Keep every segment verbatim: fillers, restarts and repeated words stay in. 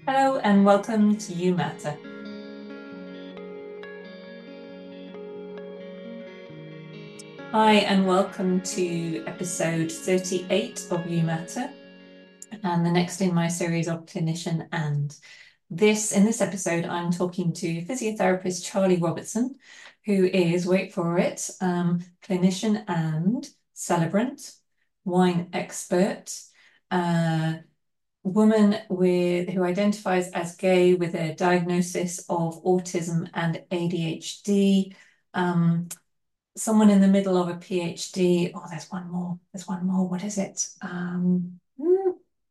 Hello and welcome to You Matter. Hi and welcome to episode thirty-eight of You Matter and the next in my series of Clinician and. This in this episode, I'm talking to physiotherapist Charlie Robertson, who is, wait for it, um, clinician and celebrant, wine expert, uh, woman with who identifies as gay with a diagnosis of autism and A D H D, um, someone in the middle of a PhD. Oh, there's one more. There's one more. What is it? Um, hmm,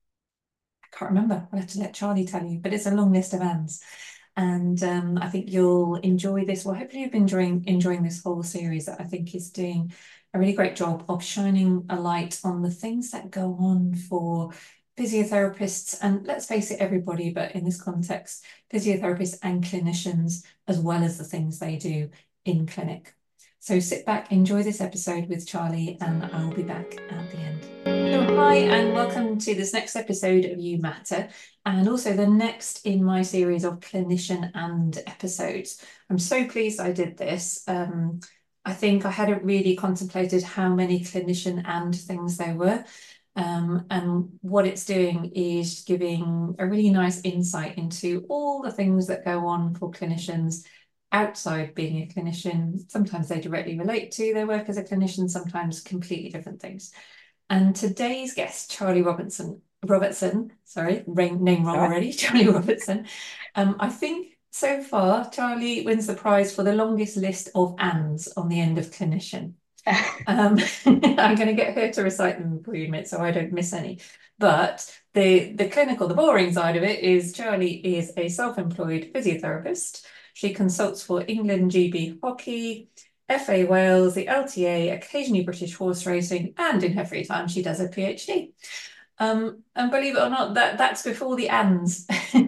I can't remember. I'll have to let Charlie tell you, but it's a long list of Anns. And um, I think you'll enjoy this. Well, hopefully you've been enjoying enjoying this whole series that I think is doing a really great job of shining a light on the things that go on for physiotherapists and let's face it, everybody, but in this context, physiotherapists and clinicians, as well as the things they do in clinic. So sit back, enjoy this episode with Charlie, and I'll be back at the end. So hi and welcome to this next episode of You Matter, and also the next in my series of clinician and episodes. I'm so pleased I did this. Um, I think I hadn't really contemplated how many clinician and things there were. Um, and what it's doing is giving a really nice insight into all the things that go on for clinicians outside being a clinician. Sometimes they directly relate to their work as a clinician, sometimes completely different things. And today's guest, Charlie Robinson, Robertson, sorry, name All wrong right. already, Charlie Robertson. Um, I think so far, Charlie wins the prize for the longest list of ands on the end of clinician. Um, I'm going to get her to recite them for you in a minute so I don't miss any. But the, the clinical, the boring side of it is Charlie is a self-employed physiotherapist. She consults for England G B Hockey, F A Wales, the L T A, occasionally British horse racing, and in her free time she does a PhD. Um, and believe it or not, that that's before the ands.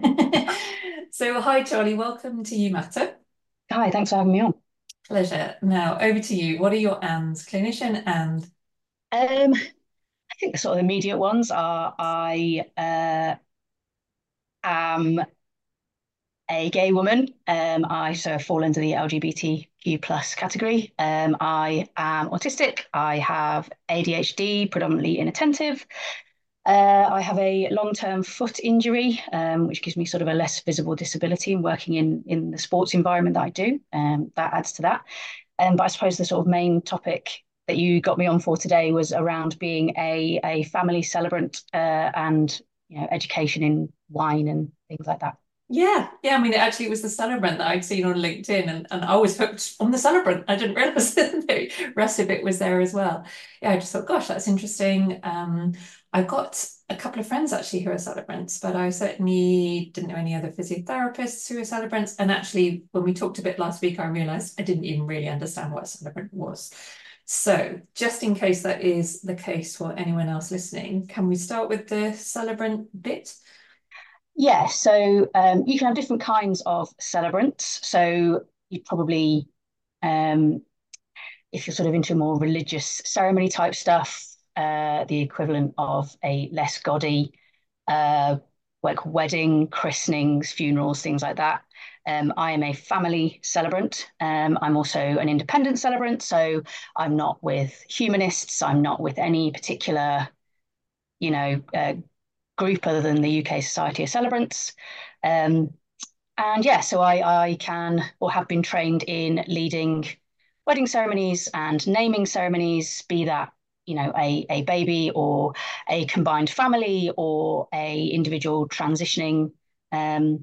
So hi Charlie, welcome to You Matter. Hi, thanks for having me on. Pleasure. Now over to you. What are your ands? Clinician and Um, I think the sort of immediate ones are I uh, am a gay woman. Um, I so fall into the L G B T Q plus category. Um, I am autistic. I have A D H D, predominantly inattentive. Uh, I have a long-term foot injury, um, which gives me sort of a less visible disability in working in in the sports environment that I do. Um, that adds to that. Um, but I suppose the sort of main topic that you got me on for today was around being a a family celebrant uh, and you know education in wine and things like that. yeah, yeah. I mean, it actually was the celebrant that I'd seen on LinkedIn, and, and I was hooked on the celebrant. I didn't realize that the rest of it was there as well. Yeah, I just thought, gosh, that's interesting. Um, I've got a couple of friends actually who are celebrants, but I certainly didn't know any other physiotherapists who are celebrants. And actually, when we talked a bit last week, I realized I didn't even really understand what a celebrant was. So, just in case that is the case for anyone else listening, can we start with the celebrant bit? Yeah, so um, you can have different kinds of celebrants. So you'd probably, um, if you're sort of into more religious ceremony type stuff, uh, the equivalent of a less gaudy uh, like wedding, christenings, funerals, things like that. Um, I am a family celebrant. Um, I'm also an independent celebrant, so I'm not with humanists. I'm not with any particular, you know, uh, group other than the U K Society of Celebrants. Um, and yeah, so I, I can or have been trained in leading wedding ceremonies and naming ceremonies, be that you know a, a baby or a combined family or a individual transitioning um,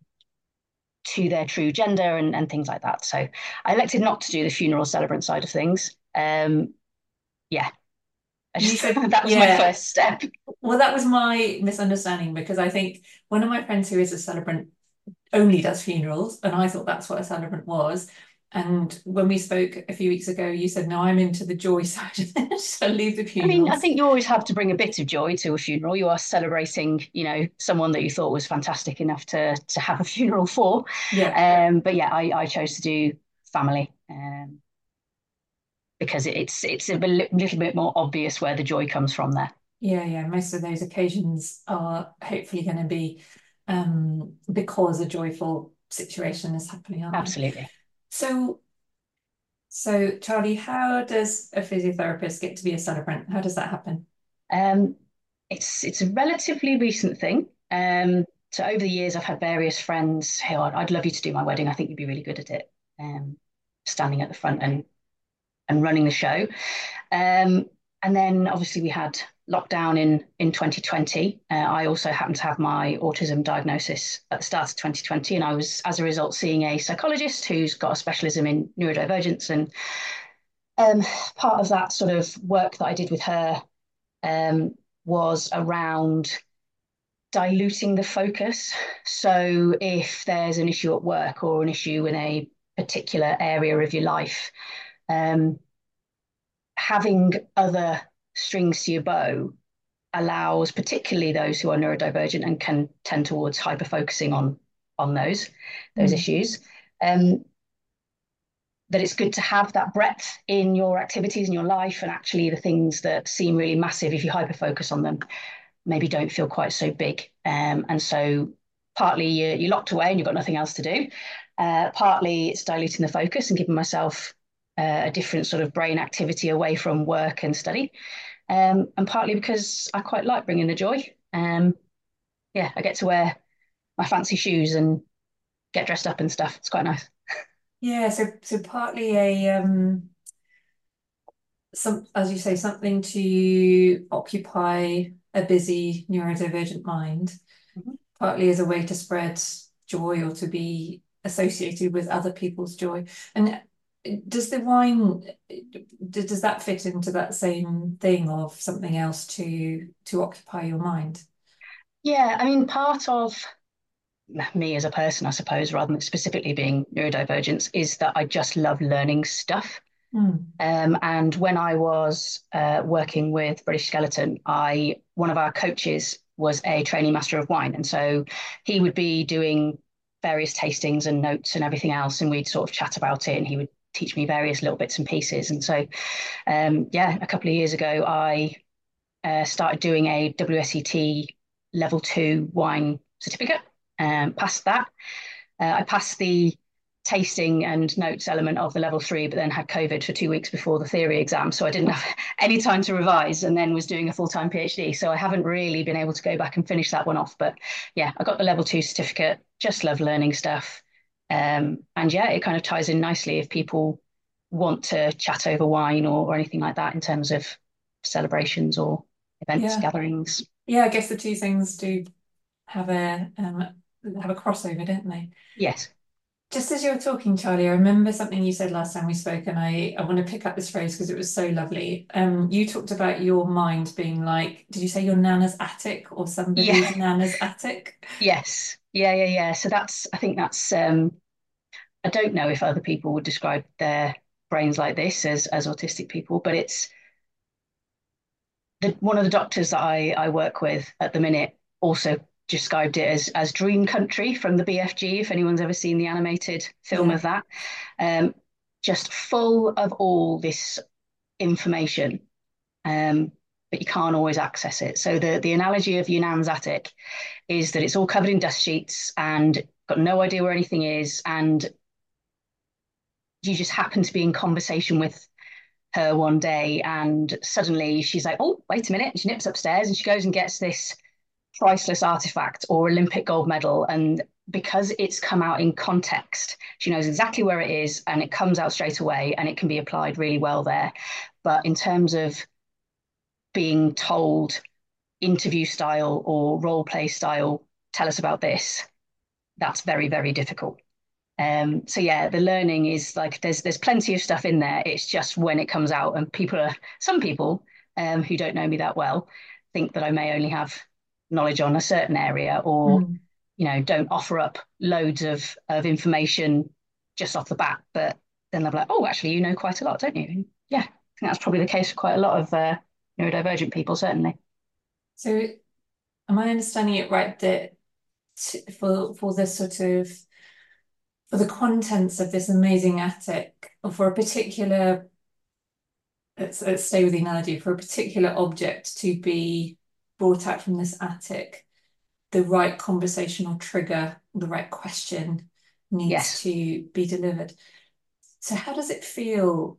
to their true gender and, and things like that. So I elected not to do the funeral celebrant side of things. Um, yeah, I You just said, that was my yeah. first step. Well, that was my misunderstanding because I think one of my friends who is a celebrant only does funerals, and I thought that's what a celebrant was. And when we spoke a few weeks ago, you said, no, I'm into the joy side of it, so leave the I mean, I funerals. think you always have to bring a bit of joy to a funeral. You are celebrating, you know, someone that you thought was fantastic enough to to have a funeral for. Yeah, Um, but yeah, I, I chose to do family um, because it's it's a little bit more obvious where the joy comes from there. yeah, yeah. Most of those occasions are hopefully going to be um, because a joyful situation is happening, aren't they? Absolutely. So, so Charlie, how does a physiotherapist get to be a celebrant? How does that happen? Um, it's it's a relatively recent thing. Um, so over the years, I've had various friends who I'd, I'd love you to do my wedding. I think you'd be really good at it. Um, standing at the front and and running the show. Um, and then obviously we had lockdown in in twenty twenty. Uh, I also happened to have my autism diagnosis at the start of twenty twenty, and I was, as a result, seeing a psychologist who's got a specialism in neurodivergence. And um, part of that sort of work that I did with her um, was around diluting the focus. So if there's an issue at work or an issue in a particular area of your life, um, having other strings to your bow allows particularly those who are neurodivergent and can tend towards hyper focusing on on those those Mm. issues, um, that it's good to have that breadth in your activities in your life, and actually the things that seem really massive, if you hyper focus on them, maybe don't feel quite so big. Um, and so partly you're, you're locked away and you've got nothing else to do. Uh, partly it's diluting the focus and giving myself uh, a different sort of brain activity away from work and study. Um, and partly because I quite like bringing the joy. Um, yeah, I get to wear my fancy shoes and get dressed up and stuff. It's quite nice. Yeah, so so partly a um some as you say, something to occupy a busy neurodivergent mind, Mhm. partly as a way to spread joy or to be associated with other people's joy. And does the wine does that fit into that same thing of something else to to occupy your mind? Yeah, I mean, part of me as a person, I suppose, rather than specifically being neurodivergent, is that I just love learning stuff. Mm. Um, and when I was uh, working with British Skeleton, I one of our coaches was a trainee master of wine, and so he would be doing various tastings and notes and everything else, and we'd sort of chat about it, and he would teach me various little bits and pieces. And so, um, yeah, a couple of years ago, I uh, started doing a W S E T level two wine certificate. Um, passed that. Uh, I passed the tasting and notes element of the level three, but then had COVID for two weeks before the theory exam. So I didn't have any time to revise, and then was doing a full time PhD. So I haven't really been able to go back and finish that one off. But yeah, I got the level two certificate, just love learning stuff. Um, and yeah, it kind of ties in nicely if people want to chat over wine or, or anything like that in terms of celebrations or events, Yeah. gatherings. Yeah, I guess the two things do have a um have a crossover, don't they? Yes. Just as you were talking, Charlie, I remember something you said last time we spoke, and I, I want to pick up this phrase because it was so lovely. Um, you talked about your mind being like, did you say your nana's attic or Yeah. somebody's nana's attic? Yes. Yeah. Yeah. Yeah. So that's, I think that's, um, I don't know if other people would describe their brains like this as, as autistic people, but it's the, one of the doctors that I, I work with at the minute also described it as, as dream country from the B F G, if anyone's ever seen the animated film Yeah. of that. Um, just full of all this information, um, but you can't always access it. So the, the analogy of your nan's attic is that it's all covered in dust sheets and got no idea where anything is. And you just happen to be in conversation with her one day, and suddenly she's like, oh, wait a minute. And she nips upstairs and she goes and gets this priceless artifact or Olympic gold medal. And because it's come out in context, she knows exactly where it is and it comes out straight away and it can be applied really well there. But in terms of being told interview style or role play style, tell us about this, that's very, very difficult. Um, so yeah, the learning is like there's there's plenty of stuff in there. It's just when it comes out, and people are some people um, who don't know me that well think that I may only have knowledge on a certain area, or Mm. you know, don't offer up loads of of information just off the bat. But then they're like, oh, actually, you know quite a lot, don't you? And yeah, I think that's probably the case for quite a lot of uh, neurodivergent people, certainly. So am I understanding it right that t for for this sort of for the contents of this amazing attic, or for a particular, let's, let's stay with the analogy, for a particular object to be brought out from this attic, the right conversational trigger, the right question needs Yes. to be delivered. So how does it feel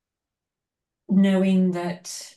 knowing that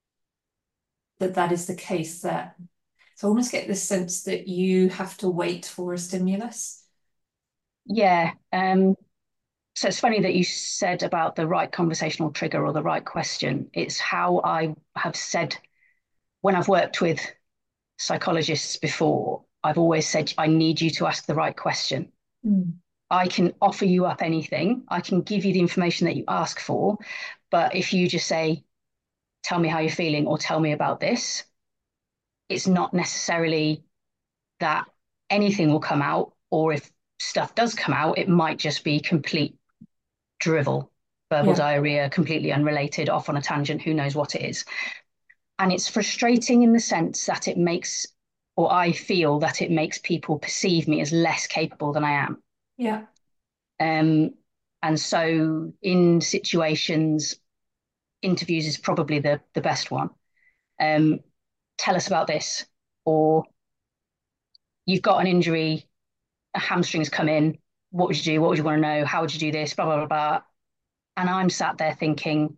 that that is the case, that so I almost get this sense that you have to wait for a stimulus. Yeah. Um, so it's funny that you said about the right conversational trigger or the right question. It's how I have said when I've worked with psychologists before, I've always said, I need you to ask the right question. Mm. I can offer you up anything, I can give you the information that you ask for. But if you just say, tell me how you're feeling or tell me about this, it's not necessarily that anything will come out, or if stuff does come out, it might just be complete drivel, verbal Yeah. diarrhea, completely unrelated, off on a tangent, who knows what it is. And it's frustrating in the sense that it makes, or I feel that it makes people perceive me as less capable than I am. Yeah. Um, and so in situations, interviews is probably the, the best one. Um, tell us about this, or you've got an injury, a hamstring's come in. What would you do? What would you want to know? How would you do this? Blah, blah, blah, blah. And I'm sat there thinking,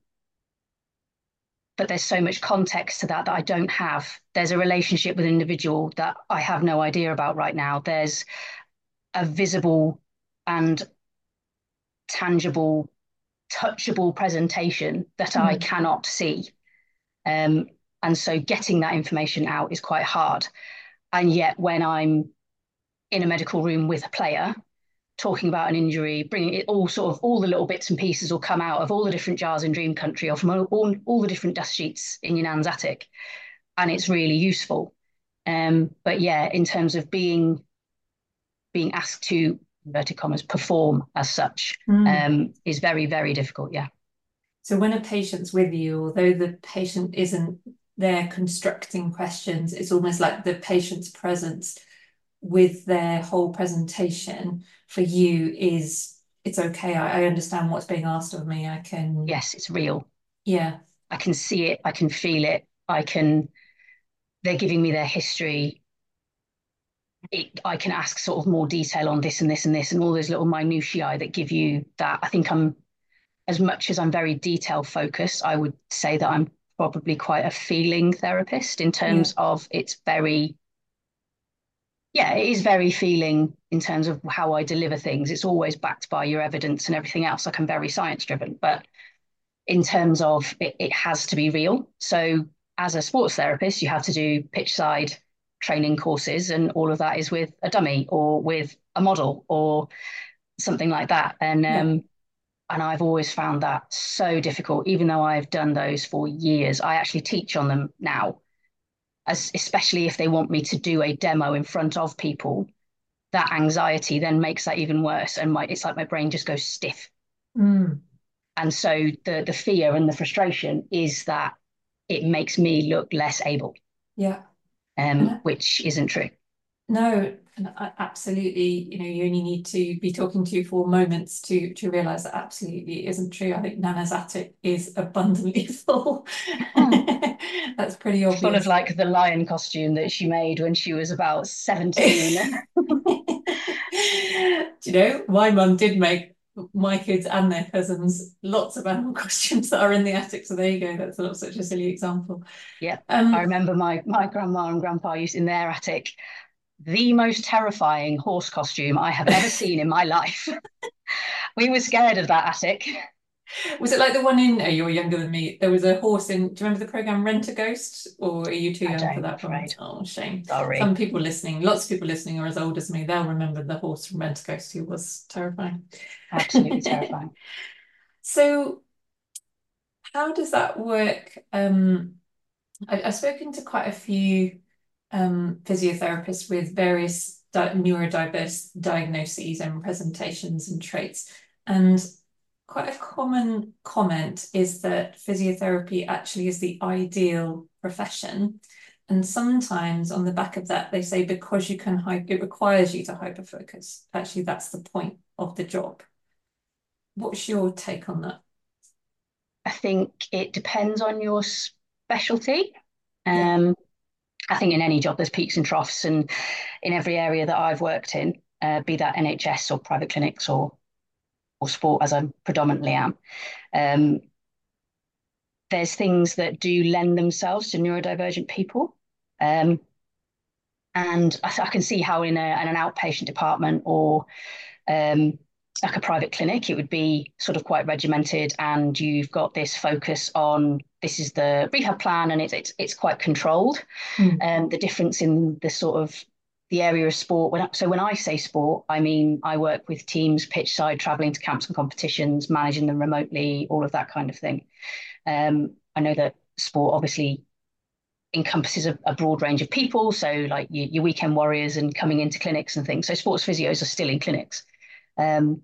but there's so much context to that that I don't have. There's a relationship with an individual that I have no idea about right now. There's a visible and tangible, touchable presentation that I Mm. cannot see. Um, and so getting that information out is quite hard. And yet, when I'm in a medical room with a player, talking about an injury, bringing it all sort of all the little bits and pieces will come out of all the different jars in Dream Country or from all, all, all the different dust sheets in your nan's attic. And it's really useful. Um, but yeah, in terms of being being asked to inverted commas perform as such, Mm. um, is very, very difficult. Yeah. So when a patient's with you, although the patient isn't there constructing questions, it's almost like the patient's presence with their whole presentation for you is it's okay. I, I understand what's being asked of me. I can, Yes, it's real. yeah, I can see it. I can feel it. I can. They're giving me their history. It, I can ask sort of more detail on this and this and this and all those little minutiae that give you that. I think I'm, as much as I'm very detail focused, I would say that I'm probably quite a feeling therapist in yeah, terms of it's very, yeah, it is very feeling in terms of how I deliver things. It's always backed by your evidence and everything else. Like I'm very science driven, but in terms of it, it has to be real. So as a sports therapist, you have to do pitch side training courses, and all of that is with a dummy or with a model or something like that. And yeah. um, and I've always found that so difficult, even though I've done those for years. I actually teach on them now, as especially if they want me to do a demo in front of people. That anxiety then makes that even worse, and my it's like my brain just goes stiff. Mm. And so the the fear and the frustration is that it makes me look less able, Yeah. And um, I- which isn't true. no, and I, absolutely, you know, you only need to be talking to you for moments to to realize that absolutely it isn't true. I think Nana's attic is abundantly full. Mm. That's pretty Full of obvious. like the lion costume that she made when she was about seventeen. Do you know, my mum did make my kids and their cousins lots of animal costumes that are in the attic. So there you go. That's not such a silly example. Yeah. I Um, remember my my grandma and grandpa used in their attic the most terrifying horse costume I have ever seen in my life. We were scared of that attic. was it like the one in, oh, you're younger than me. There was a horse in, do you remember the program Rent a Ghost? Or are you too I young for don't, I'm that one? afraid. Oh, shame. Sorry. Some people listening, lots of people listening are as old as me. They'll remember the horse from Rent a Ghost who was terrifying. Absolutely terrifying. So, how does that work? Um, I, I've spoken to quite a few um, physiotherapists with various di neurodiverse diagnoses and presentations and traits. And quite a common comment is that physiotherapy actually is the ideal profession. And sometimes on the back of that, they say because you can, it requires you to hyperfocus. Actually, that's the point of the job. What's your take on that? I think it depends on your specialty. Yeah. Um, I think in any job there's peaks and troughs, and in every area that I've worked in, uh, be that N H S or private clinics or or sport, as I predominantly am, um, there's things that do lend themselves to neurodivergent people. Um, and I, I can see how in, a, in an outpatient department or um, like a private clinic, it would be sort of quite regimented, and you've got this focus on this is the rehab plan, and it's it's, it's quite controlled. Mm. And um, the difference in the sort of the area of sport. When, so when I say sport, I mean I work with teams pitch side, traveling to camps and competitions, managing them remotely, all of that kind of thing. Um, I know that sport obviously encompasses a, a broad range of people. So like your, your weekend warriors and coming into clinics and things. So sports physios are still in clinics. Um,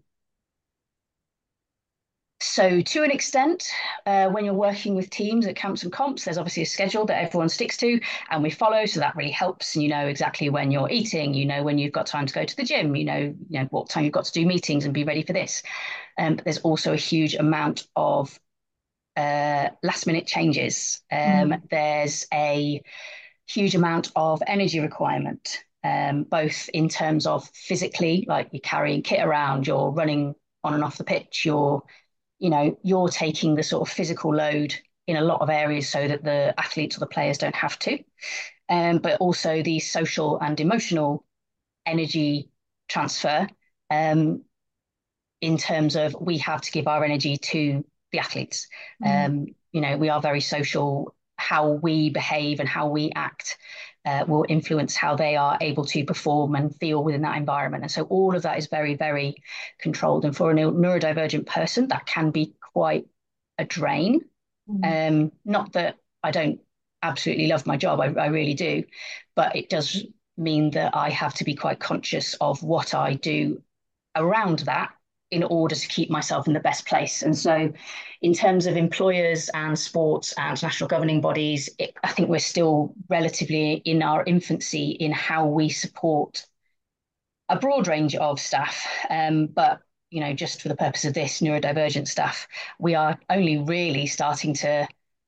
so to an extent, uh, when you're working with teams at camps and comps, there's obviously a schedule that everyone sticks to and we follow. So that really helps. And you know exactly when you're eating, you know when you've got time to go to the gym, you know, you know what time you've got to do meetings and be ready for this. Um, but there's also a huge amount of uh, last minute changes. Um, Mm. there's a huge amount of energy requirement, um, both in terms of physically, like you're carrying kit around, you're running on and off the pitch, you're, you know, you're taking the sort of physical load in a lot of areas so that the athletes or the players don't have to. Um, but also the social and emotional energy transfer um, in terms of we have to give our energy to the athletes. Mm. Um, you know, we are very social. How we behave and how we act uh, will influence how they are able to perform and feel within that environment. And so all of that is very, very controlled. And for a neurodivergent person, that can be quite a drain. Mm. Um, not that I don't absolutely love my job, I, I really do, but it does mean that I have to be quite conscious of what I do around that in order to keep myself in the best place. And so, in terms of employers and sports and national governing bodies, it, I think we're still relatively in our infancy in how we support a broad range of staff. Um, but you know, just for the purpose of this neurodivergent staff, we are only really starting to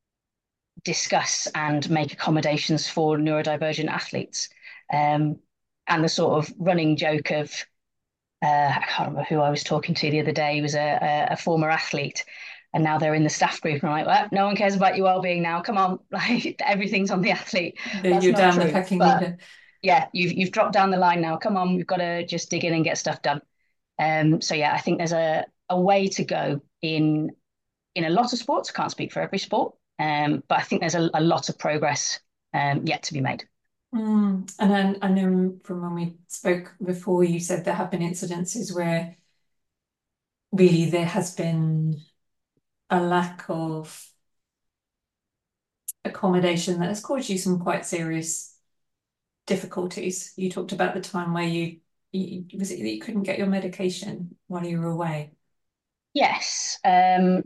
discuss and make accommodations for neurodivergent athletes. Um, and the sort of running joke of uh, I can't remember who I was talking to the other day. He was a, a, a former athlete, and now they're in the staff group. And I'm like, well, no one cares about your well-being now. Come on, like everything's on the athlete. That's You're not down the true. pecking But order. yeah, you've you've dropped down the line now. Come on, we've got to just dig in and get stuff done. Um, so yeah, I think there's a a way to go in in a lot of sports. I can't speak for every sport, um, but I think there's a, a lot of progress um, yet to be made. Mm. And then I know from when we spoke before, you said there have been incidences where really there has been a lack of accommodation that has caused you some quite serious difficulties. You talked about the time where you, you was it that you couldn't get your medication while you were away? Yes. Um,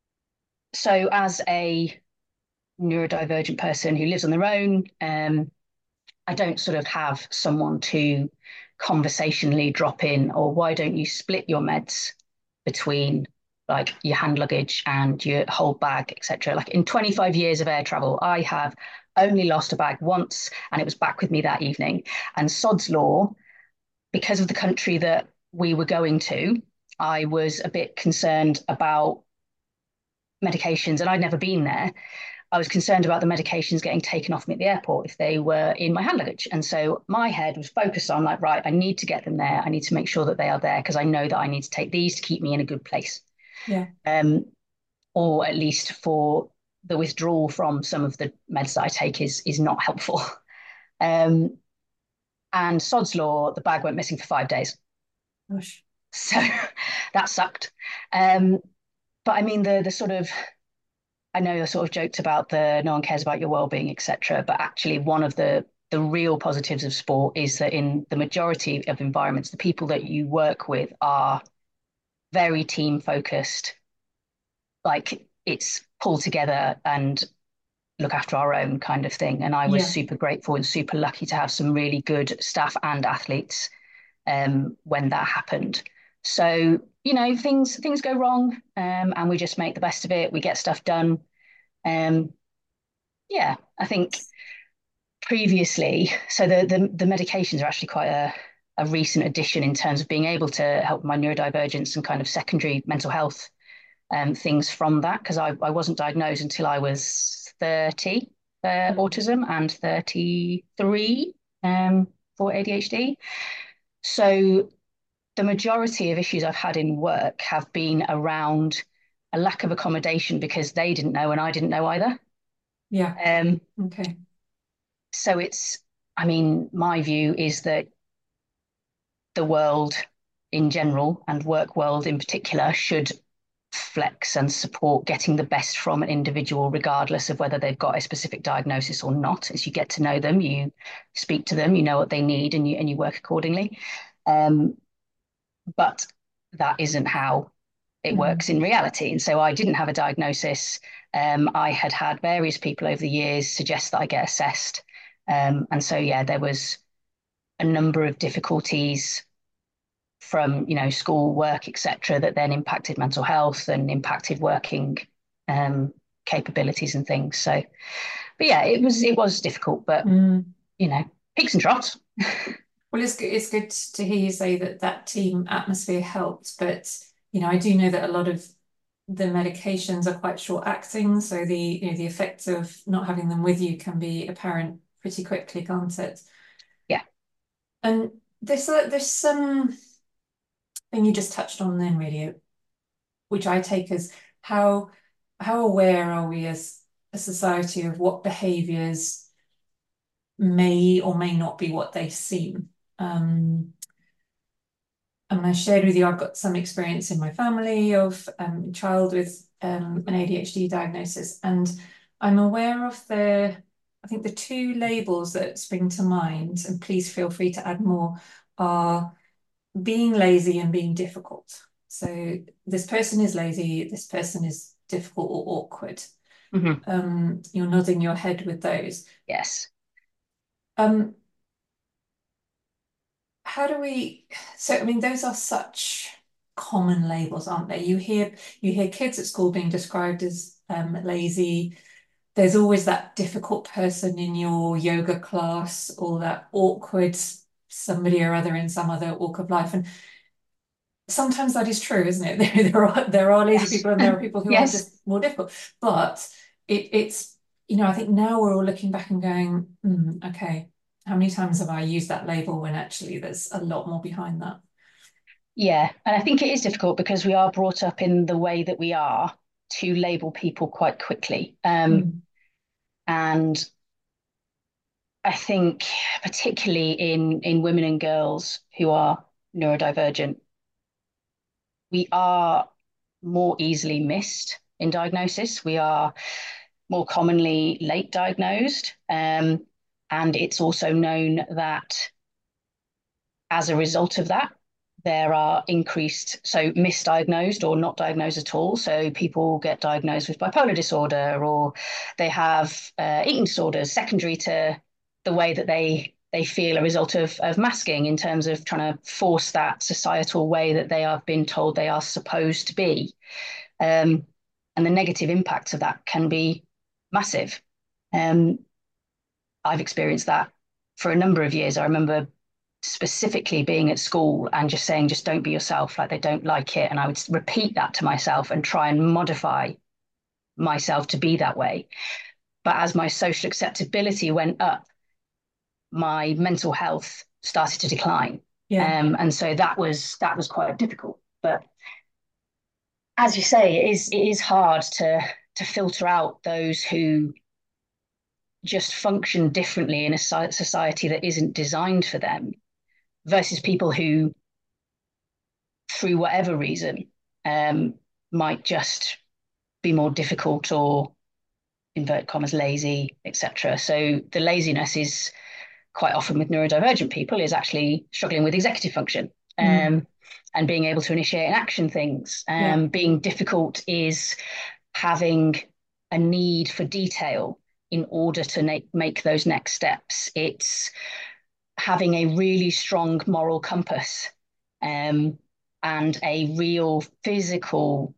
so as a neurodivergent person who lives on their own, um, I don't sort of have someone to conversationally drop in, or why don't you split your meds between like your hand luggage and your whole bag, et cetera. Like in twenty-five years of air travel, I have only lost a bag once and it was back with me that evening. And sod's law, because of the country that we were going to, I was a bit concerned about medications and I'd never been there. I was concerned about the medications getting taken off me at the airport if they were in my hand luggage. And so my head was focused on like, right, I need to get them there. I need to make sure that they are there because I know that I need to take these to keep me in a good place. Yeah. Um, or at least for the withdrawal from some of the meds that I take is is not helpful. Um, and sod's law, the bag went missing for five days. Gosh. So that sucked. Um, but I mean, the the sort of I know I sort of joked about the no one cares about your well-being, et cetera. But actually, one of the the real positives of sport is that in the majority of environments, the people that you work with are very team focused. Like it's pull together and look after our own kind of thing. And I was Yeah. super grateful and super lucky to have some really good staff and athletes um, when that happened. So you know, things things go wrong, um, and we just make the best of it. We get stuff done. Um, yeah, I think previously, so the, the the medications are actually quite a a recent addition in terms of being able to help my neurodivergence and kind of secondary mental health um, things from that, because I, I wasn't diagnosed until I was thirty for Mm. autism and thirty-three um, for A D H D. So the majority of issues I've had in work have been around a lack of accommodation because they didn't know and I didn't know either. Yeah. Um, Okay. so it's, I mean, my view is that the world in general and work world in particular should flex and support getting the best from an individual, regardless of whether they've got a specific diagnosis or not. As you get to know them, you speak to them, you know what they need, and you and you work accordingly. Um, but that isn't how it Mm. works in reality. And so I didn't have a diagnosis. Um, I had had various people over the years suggest that I get assessed. Um, and so, yeah, there was a number of difficulties from, you know, school, work, et cetera, that then impacted mental health and impacted working um, capabilities and things. So, but yeah, it was it was difficult, but Mm. you know, peaks and troughs. Well, it's good, it's good to hear you say that that team atmosphere helped, but you know, I do know that a lot of the medications are quite short acting, so the you know the effects of not having them with you can be apparent pretty quickly, can't it? Yeah. And this uh, this um thing you just touched on then, really, which I take as how how aware are we as a society of what behaviors may or may not be what they seem? Um, And I shared with you, I've got some experience in my family of um, a child with um, an A D H D diagnosis, and I'm aware of the, I think the two labels that spring to mind, and please feel free to add more, are being lazy and being difficult. So this person is lazy, this person is difficult or awkward. Mm-hmm. Um, you're nodding your head with those. Yes. Um, how do we, so I mean, those are such common labels, aren't they? You hear you hear kids at school being described as um, lazy. There's always that difficult person in your yoga class or that awkward somebody or other in some other walk of life. And sometimes that is true, isn't it? There, there are there are lazy Yes. people and there are people who are Yes. just more difficult. But it, it's, you know, I think now we're all looking back and going, mm, okay, how many times have I used that label when actually there's a lot more behind that? Yeah. And I think it is difficult because we are brought up in the way that we are to label people quite quickly. Um, Mm, and I think particularly in in women and girls who are neurodivergent, we are more easily missed in diagnosis. We are more commonly late diagnosed. Um, and it's also known that as a result of that, there are increased, so misdiagnosed or not diagnosed at all. So people get diagnosed with bipolar disorder or they have uh, eating disorders secondary to the way that they they feel a result of, of masking in terms of trying to force that societal way that they have been told they are supposed to be. Um, and the negative impacts of that can be massive. Um, I've experienced that for a number of years. I remember specifically being at school and just saying, just don't be yourself, like they don't like it. And I would repeat that to myself and try and modify myself to be that way. But as my social acceptability went up, my mental health started to decline. yeah. Um, and so that was that was quite difficult. But as you say, it is it is hard to to filter out those who just function differently in a society that isn't designed for them versus people who, through whatever reason, um, might just be more difficult or invert commas lazy, et cetera. So the laziness is quite often with neurodivergent people is actually struggling with executive function Mm, um, and being able to initiate and action things. yeah. Um, being difficult is having a need for detail in order to make, make those next steps. It's having a really strong moral compass um, and a real physical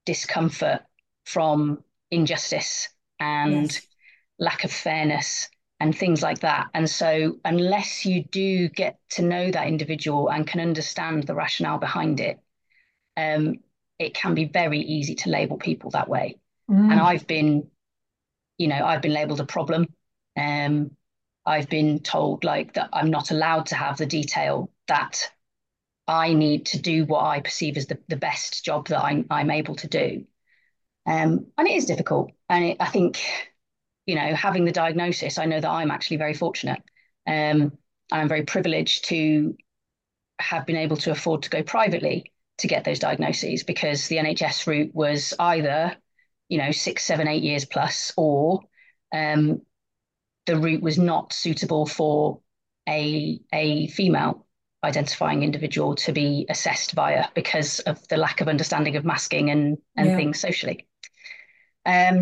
discomfort from injustice and Yes. lack of fairness. and things like that. And so, unless you do get to know that individual and can understand the rationale behind it, um, it can be very easy to label people that way. And Mm. I've been, you know, I've been labeled a problem. Um, I've been told like that I'm not allowed to have the detail, that I need to do what I perceive as the, the best job that I'm, I'm able to do. Um, and it is difficult. And it, I think, you know, having the diagnosis, I know that I'm actually very fortunate. Um, I'm very privileged to have been able to afford to go privately to get those diagnoses, because the N H S route was either, you know, six, seven, eight years plus, or um, the route was not suitable for a a female identifying individual to be assessed via, because of the lack of understanding of masking and and Yeah. things socially. Um,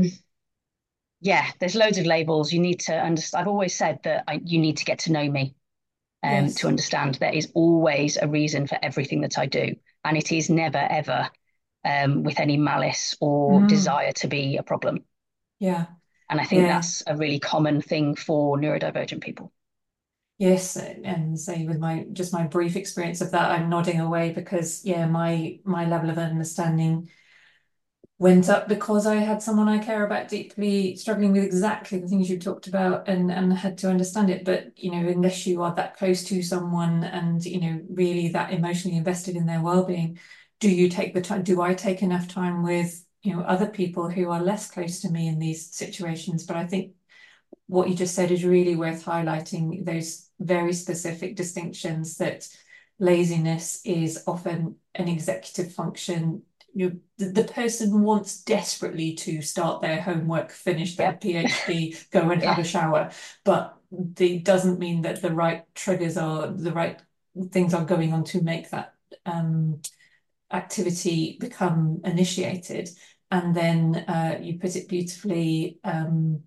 yeah, there's loads of labels. You need to understand. I've always said that I, you need to get to know me, um, to Yes. understand there is always a reason for everything that I do, and it is never ever um, with any malice or Mm. desire to be a problem. Yeah. And I think Yeah. that's a really common thing for neurodivergent people. Yes, and say with my just my brief experience of that, I'm nodding away because yeah, my my level of understanding went up because I had someone I care about deeply struggling with exactly the things you talked about, and and had to understand it. But you know, unless you are that close to someone and you know really that emotionally invested in their well-being, do you take the time? Do I take enough time with you know other people who are less close to me in these situations? But I think what you just said is really worth highlighting, those very specific distinctions, that laziness is often an executive function. You, the, the person wants desperately to start their homework, finish their Yeah, PhD, go and have yeah, a shower, but it doesn't mean that the right triggers are the right things are going on to make that um, activity become initiated. And then uh, you put it beautifully. Um,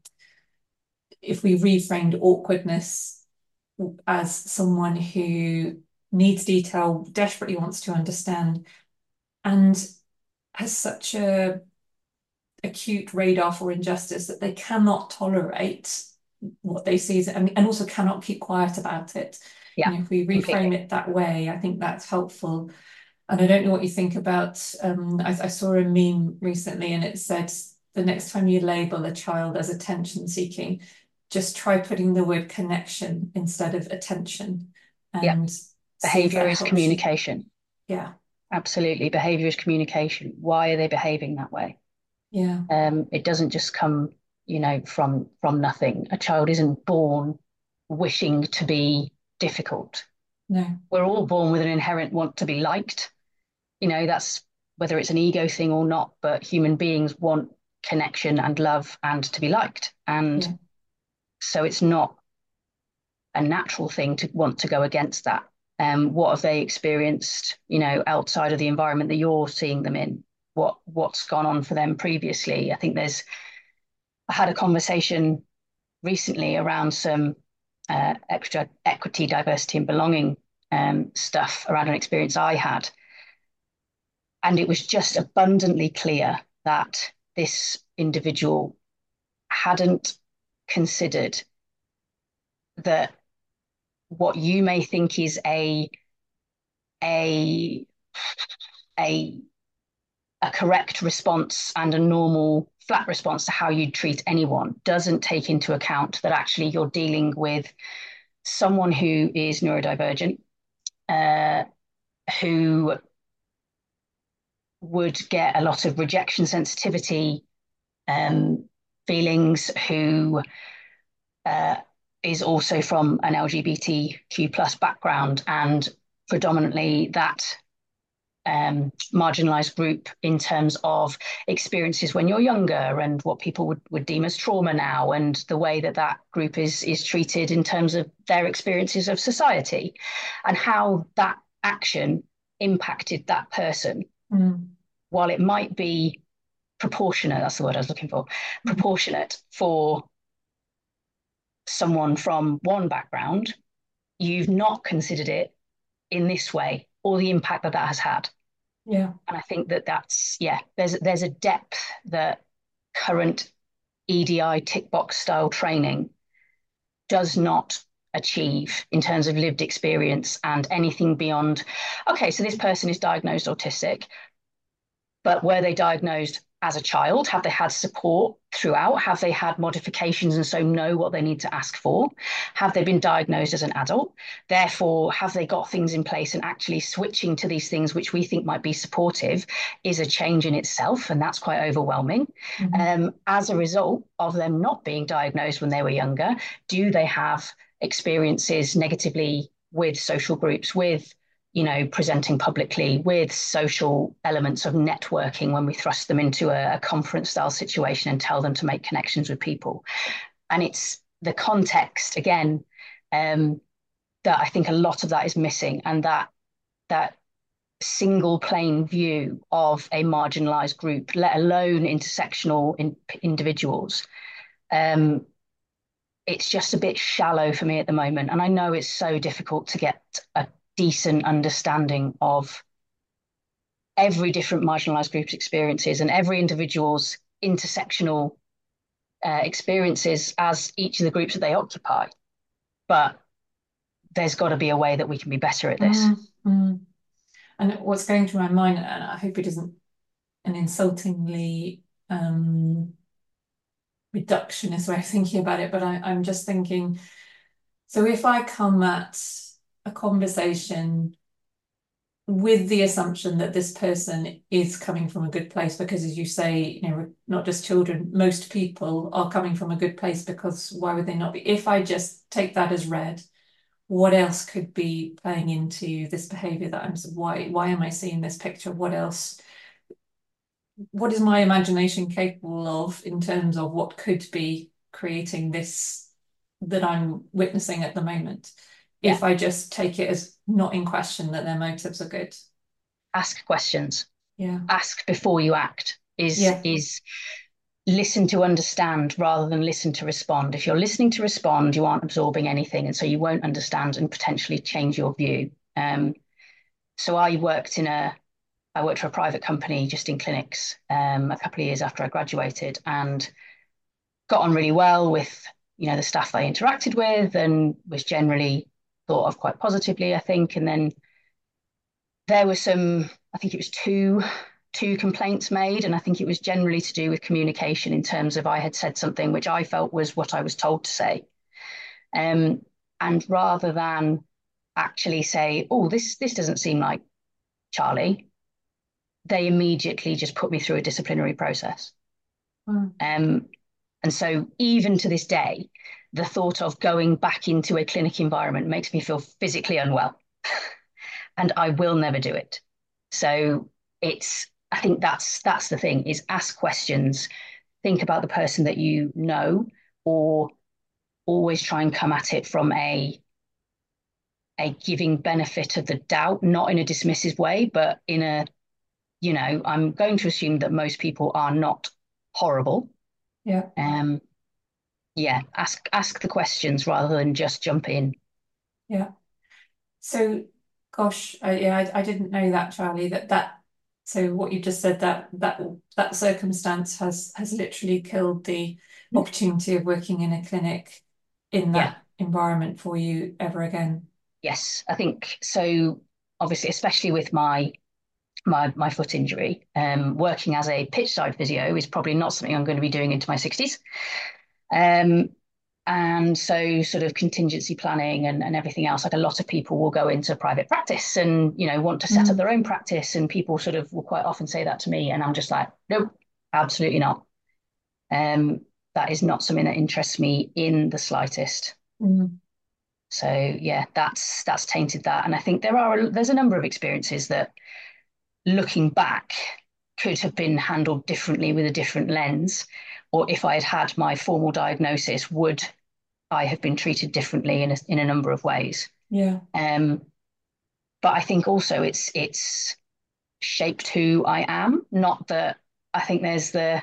if we reframed awkwardness as someone who needs detail, desperately wants to understand, and has such a acute radar for injustice that they cannot tolerate what they see as, and, and also cannot keep quiet about it. You yeah, know, if we reframe completely. it that way, I think that's helpful. And I don't know what you think about, um, I, I saw a meme recently and it said, the next time you label a child as attention seeking, just try putting the word connection instead of attention Yeah, and see if behavior that is helps you. communication. Yeah, Absolutely. Behavior is communication. Why are they behaving that way? yeah, Um, it doesn't just come, you know, from from nothing. A child isn't born wishing to be difficult. no, We're all born with an inherent want to be liked. You know, that's whether it's an ego thing or not, but human beings want connection and love and to be liked. And yeah, so it's not a natural thing to want to go against that. Um, what have they experienced, you know, outside of the environment that you're seeing them in? What what's gone on for them previously? I think there's I had a conversation recently around some uh, extra equity, diversity, and belonging um, stuff around an experience I had. And it was just abundantly clear that this individual hadn't considered that what you may think is a a a a correct response and a normal flat response to how you'd treat anyone doesn't take into account that actually you're dealing with someone who is neurodivergent, uh, who would get a lot of rejection sensitivity um, feelings, who uh, is also from an L G B T Q plus background, and predominantly that um, marginalized group in terms of experiences when you're younger and what people would, would deem as trauma now, and the way that that group is is treated in terms of their experiences of society, and how that action impacted that person. mm, While it might be proportionate, that's the word I was looking for, mm, proportionate for someone from one background, you've not considered it in this way, or the impact that that has had. yeah, And I think that that's, yeah, there's there's a depth that current E D I tick box style training does not achieve in terms of lived experience and anything beyond, okay, so this person is diagnosed autistic, but were they diagnosed as a child? Have they had support throughout? Have they had modifications and so know what they need to ask for? Have they been diagnosed as an adult? Therefore, have they got things in place, and actually switching to these things which we think might be supportive is a change in itself, and that's quite overwhelming. Mm-hmm. Um, as a result of them not being diagnosed when they were younger, do they have experiences negatively with social groups, with you know, presenting publicly, with social elements of networking when we thrust them into a, a conference style situation and tell them to make connections with people. And it's the context, again, um, that I think a lot of that is missing, and that that single plane view of a marginalized group, let alone intersectional in, individuals. Um, it's just a bit shallow for me at the moment. And I know it's so difficult to get a decent understanding of every different marginalized group's experiences and every individual's intersectional uh, experiences as each of the groups that they occupy. But there's got to be a way that we can be better at this. Mm-hmm. And what's going through my mind, and I hope it isn't an insultingly um, reductionist way of thinking about it, but I, I'm just thinking, so if I come at a conversation with the assumption that this person is coming from a good place, because as you say, you know, not just children, most people are coming from a good place, because why would they not be? If I just take that as read, what else could be playing into this behavior that I'm, why, why am I seeing this picture? What else, what is my imagination capable of in terms of what could be creating this that I'm witnessing at the moment? Yeah. If I just take it as not in question that their motives are good. Ask questions. Yeah. Ask before you act is Yeah. is listen to understand rather than listen to respond. If you're listening to respond, you aren't absorbing anything, and so you won't understand and potentially change your view. Um, so I worked in a I worked for a private company just in clinics um, a couple of years after I graduated, and got on really well with you know the staff I interacted with, and was generally thought of quite positively, I think. And then there were some, I think it was two two complaints made, and I think it was generally to do with communication in terms of I had said something which I felt was what I was told to say. Um, and rather than actually say, oh, this this doesn't seem like Charlie, they immediately just put me through a disciplinary process. Mm. Um, and so even to this day, the thought of going back into a clinic environment makes me feel physically unwell. And I will never do it. So it's, I think that's that's the thing, is ask questions, think about the person that you know, or always try and come at it from a a giving benefit of the doubt, not in a dismissive way, but in a, you know, I'm going to assume that most people are not horrible. Yeah. Um, yeah, ask ask the questions rather than just jump in. Yeah. So, gosh, I, yeah, I, I didn't know that, Charlie, that that, so what you just said, that that that circumstance has has literally killed the opportunity of working in a clinic in Yeah, that environment for you ever again. yes, I think so. Obviously, especially with my my my foot injury, um, working as a pitch side physio is probably not something I'm going to be doing into my sixties. Um, and so sort of contingency planning and, and everything else, like a lot of people will go into private practice and, you know, want to set up Mm. their own practice. And people sort of will quite often say that to me. And I'm just like, nope, absolutely not. Um, that is not something that interests me in the slightest. Mm. So yeah, that's that's tainted that. And I think there are there's a number of experiences that looking back could have been handled differently with a different lens. Or if I had had my formal diagnosis, would I have been treated differently in a, in a number of ways? Yeah. Um, but I think also it's it's shaped who I am. Not that I think there's the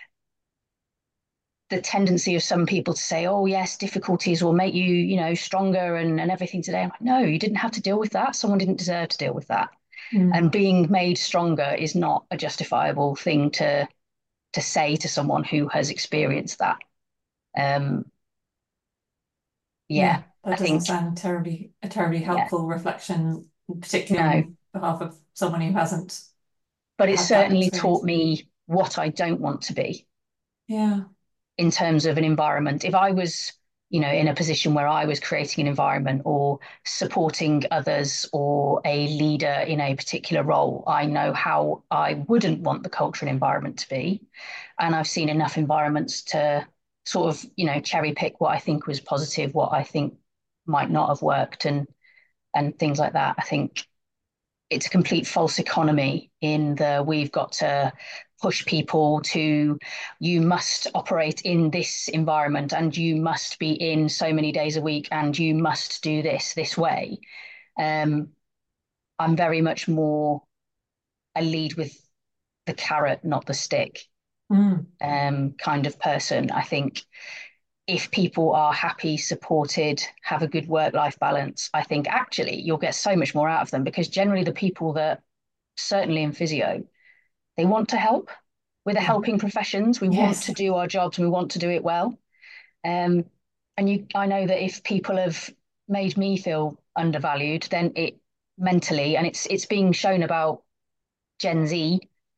the tendency of some people to say, "Oh yes, difficulties will make you, you know, stronger and and everything." Today, I'm like, no, you didn't have to deal with that. Someone didn't deserve to deal with that. Mm. And being made stronger is not a justifiable thing to to say to someone who has experienced that. Um, Yeah, Yeah, that I doesn't think, sound terribly a terribly yeah, helpful reflection, particularly no, on behalf of someone who hasn't but it had that certainly taught experience. me what I don't want to be Yeah. in terms of an environment. If I was, you know, in a position where I was creating an environment or supporting others or a leader in a particular role, I know how I wouldn't want the culture and environment to be. And I've seen enough environments to sort of, you know, cherry pick what I think was positive, what I think might not have worked, and and things like that. I think it's a complete false economy in the we've got to push people to you must operate in this environment and you must be in so many days a week and you must do this this way. Um, I'm very much more a lead with the carrot, not the stick, Mm. um, kind of person. I think if people are happy, supported, have a good work life balance, I think actually you'll get so much more out of them because generally the people that certainly in physio, they want to help. We're the Yeah. helping professions. We want Yes. to do our jobs and we want to do it well. Um, and you, I know that if people have made me feel undervalued, then it mentally, and it's it's being shown about Gen Z,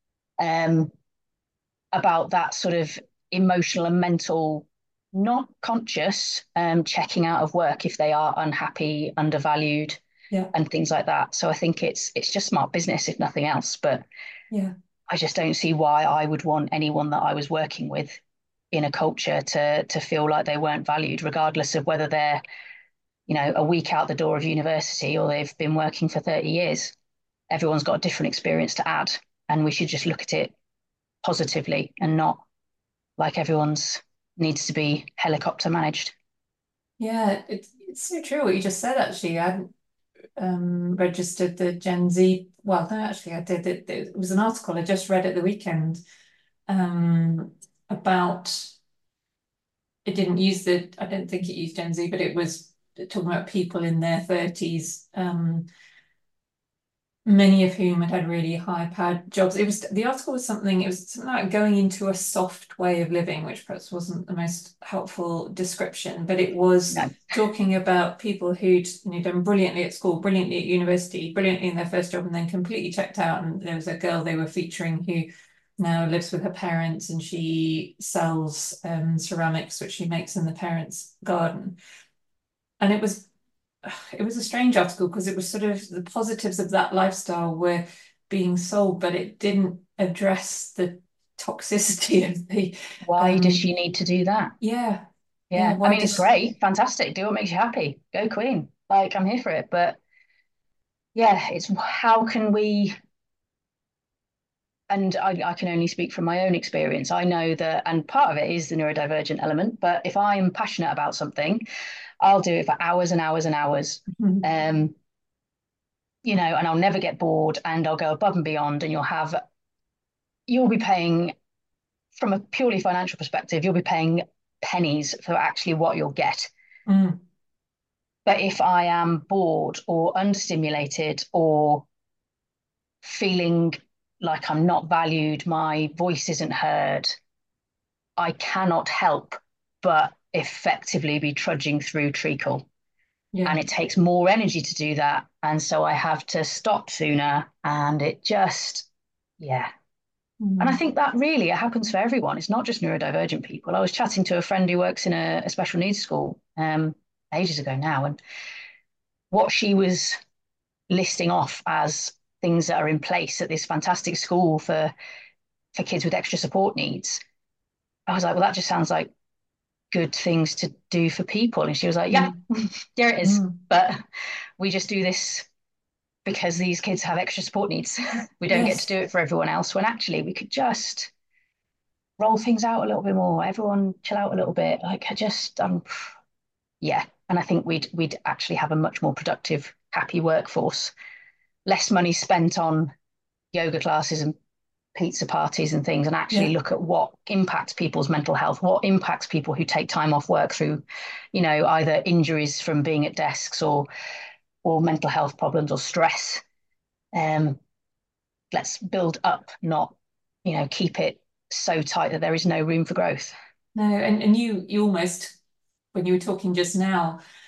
um, about that sort of emotional and mental, not conscious, um, checking out of work if they are unhappy, undervalued, Yeah. and things like that. So I think it's it's just smart business, if nothing else. But Yeah. I just don't see why I would want anyone that I was working with in a culture to to feel like they weren't valued, regardless of whether they're, you know, a week out the door of university or they've been working for thirty years. Everyone's got a different experience to add, and we should just look at it positively and not like everyone's needs to be helicopter managed. Yeah. It, it's so true what you just said, actually. I hadn't um, registered the Gen Z. Well, no, actually, I did. It, it was an article I just read at the weekend um, about it didn't use the, I don't think it used Gen Z, but it was talking about people in their thirties, um, many of whom had had really high-powered jobs. It was the article was something, it was something like going into a soft way of living, which perhaps wasn't the most helpful description, but it was No. talking about people who'd, you know, done brilliantly at school, brilliantly at university, brilliantly in their first job, and then completely checked out. And there was a girl they were featuring who now lives with her parents and she sells um, ceramics, which she makes in the parents' garden. And it was it was a strange article because it was sort of the positives of that lifestyle were being sold, but it didn't address the toxicity of the Why does um she need to do that? yeah, yeah, Yeah. I why mean, it's does great, fantastic. Do what makes you happy. Go Queen. Like, I'm here for it. But yeah, it's how can we, and I, I can only speak from my own experience. I know that, and part of it is the neurodivergent element, but if I'm passionate about something, I'll do it for hours and hours and hours. Um, you know, and I'll never get bored and I'll go above and beyond, and you'll have, you'll be paying from a purely financial perspective, you'll be paying pennies for actually what you'll get. Mm, But if I am bored or understimulated or feeling like I'm not valued, my voice isn't heard, I cannot help but effectively be trudging through treacle. yeah. And it takes more energy to do that. And so I have to stop sooner. And it just, yeah. And I Mm, think that really it happens for everyone. It's not just neurodivergent people. I was chatting to a friend who works in a, a special needs school um, ages ago now, and what she was listing off as things that are in place at this fantastic school for for kids with extra support needs. I was like, well, that just sounds like good things to do for people. And she was like, yeah, mm, there it is. mm. But we just do this because these kids have extra support needs. We don't get to Yes. do it for everyone else when actually we could just roll things out a little bit more. Everyone chill out a little bit. Like I just um yeah. And I think we'd we'd actually have a much more productive, happy workforce. Less money spent on yoga classes and pizza parties and things, and actually Yeah. look at what impacts people's mental health, what impacts people who take time off work through, you know, either injuries from being at desks or or mental health problems or stress. Um, let's build up, not, you know, keep it so tight that there is no room for growth. No, and, and you you almost when you were talking just now,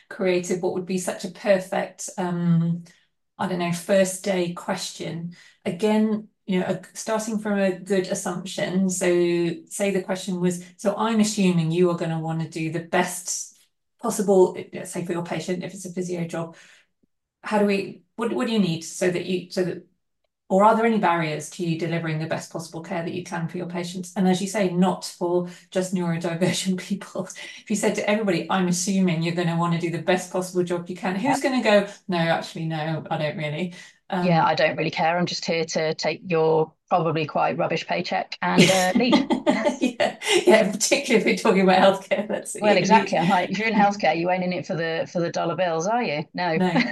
created what would be such a perfect, um, I don't know, first day question. Again, you know, a, starting from a good assumption. So say the question was, so I'm assuming you are going to want to do the best possible, let's say for your patient, if it's a physio job, how do we, what, what do you need so that you, so that or are there any barriers to you delivering the best possible care that you can for your patients? And as you say, not for just neurodivergent people. If you said to everybody, I'm assuming you're going to want to do the best possible job you can, who's Yep. going to go, no, actually, no, I don't really. Yeah, Um, I don't really care. I'm just here to take your probably quite rubbish paycheck and uh, leave. yeah, yeah, particularly if we're talking about healthcare, that's Well, it needs, exactly. I'm like, if you're in healthcare, you ain't in it for the for the dollar bills, are you? No, no.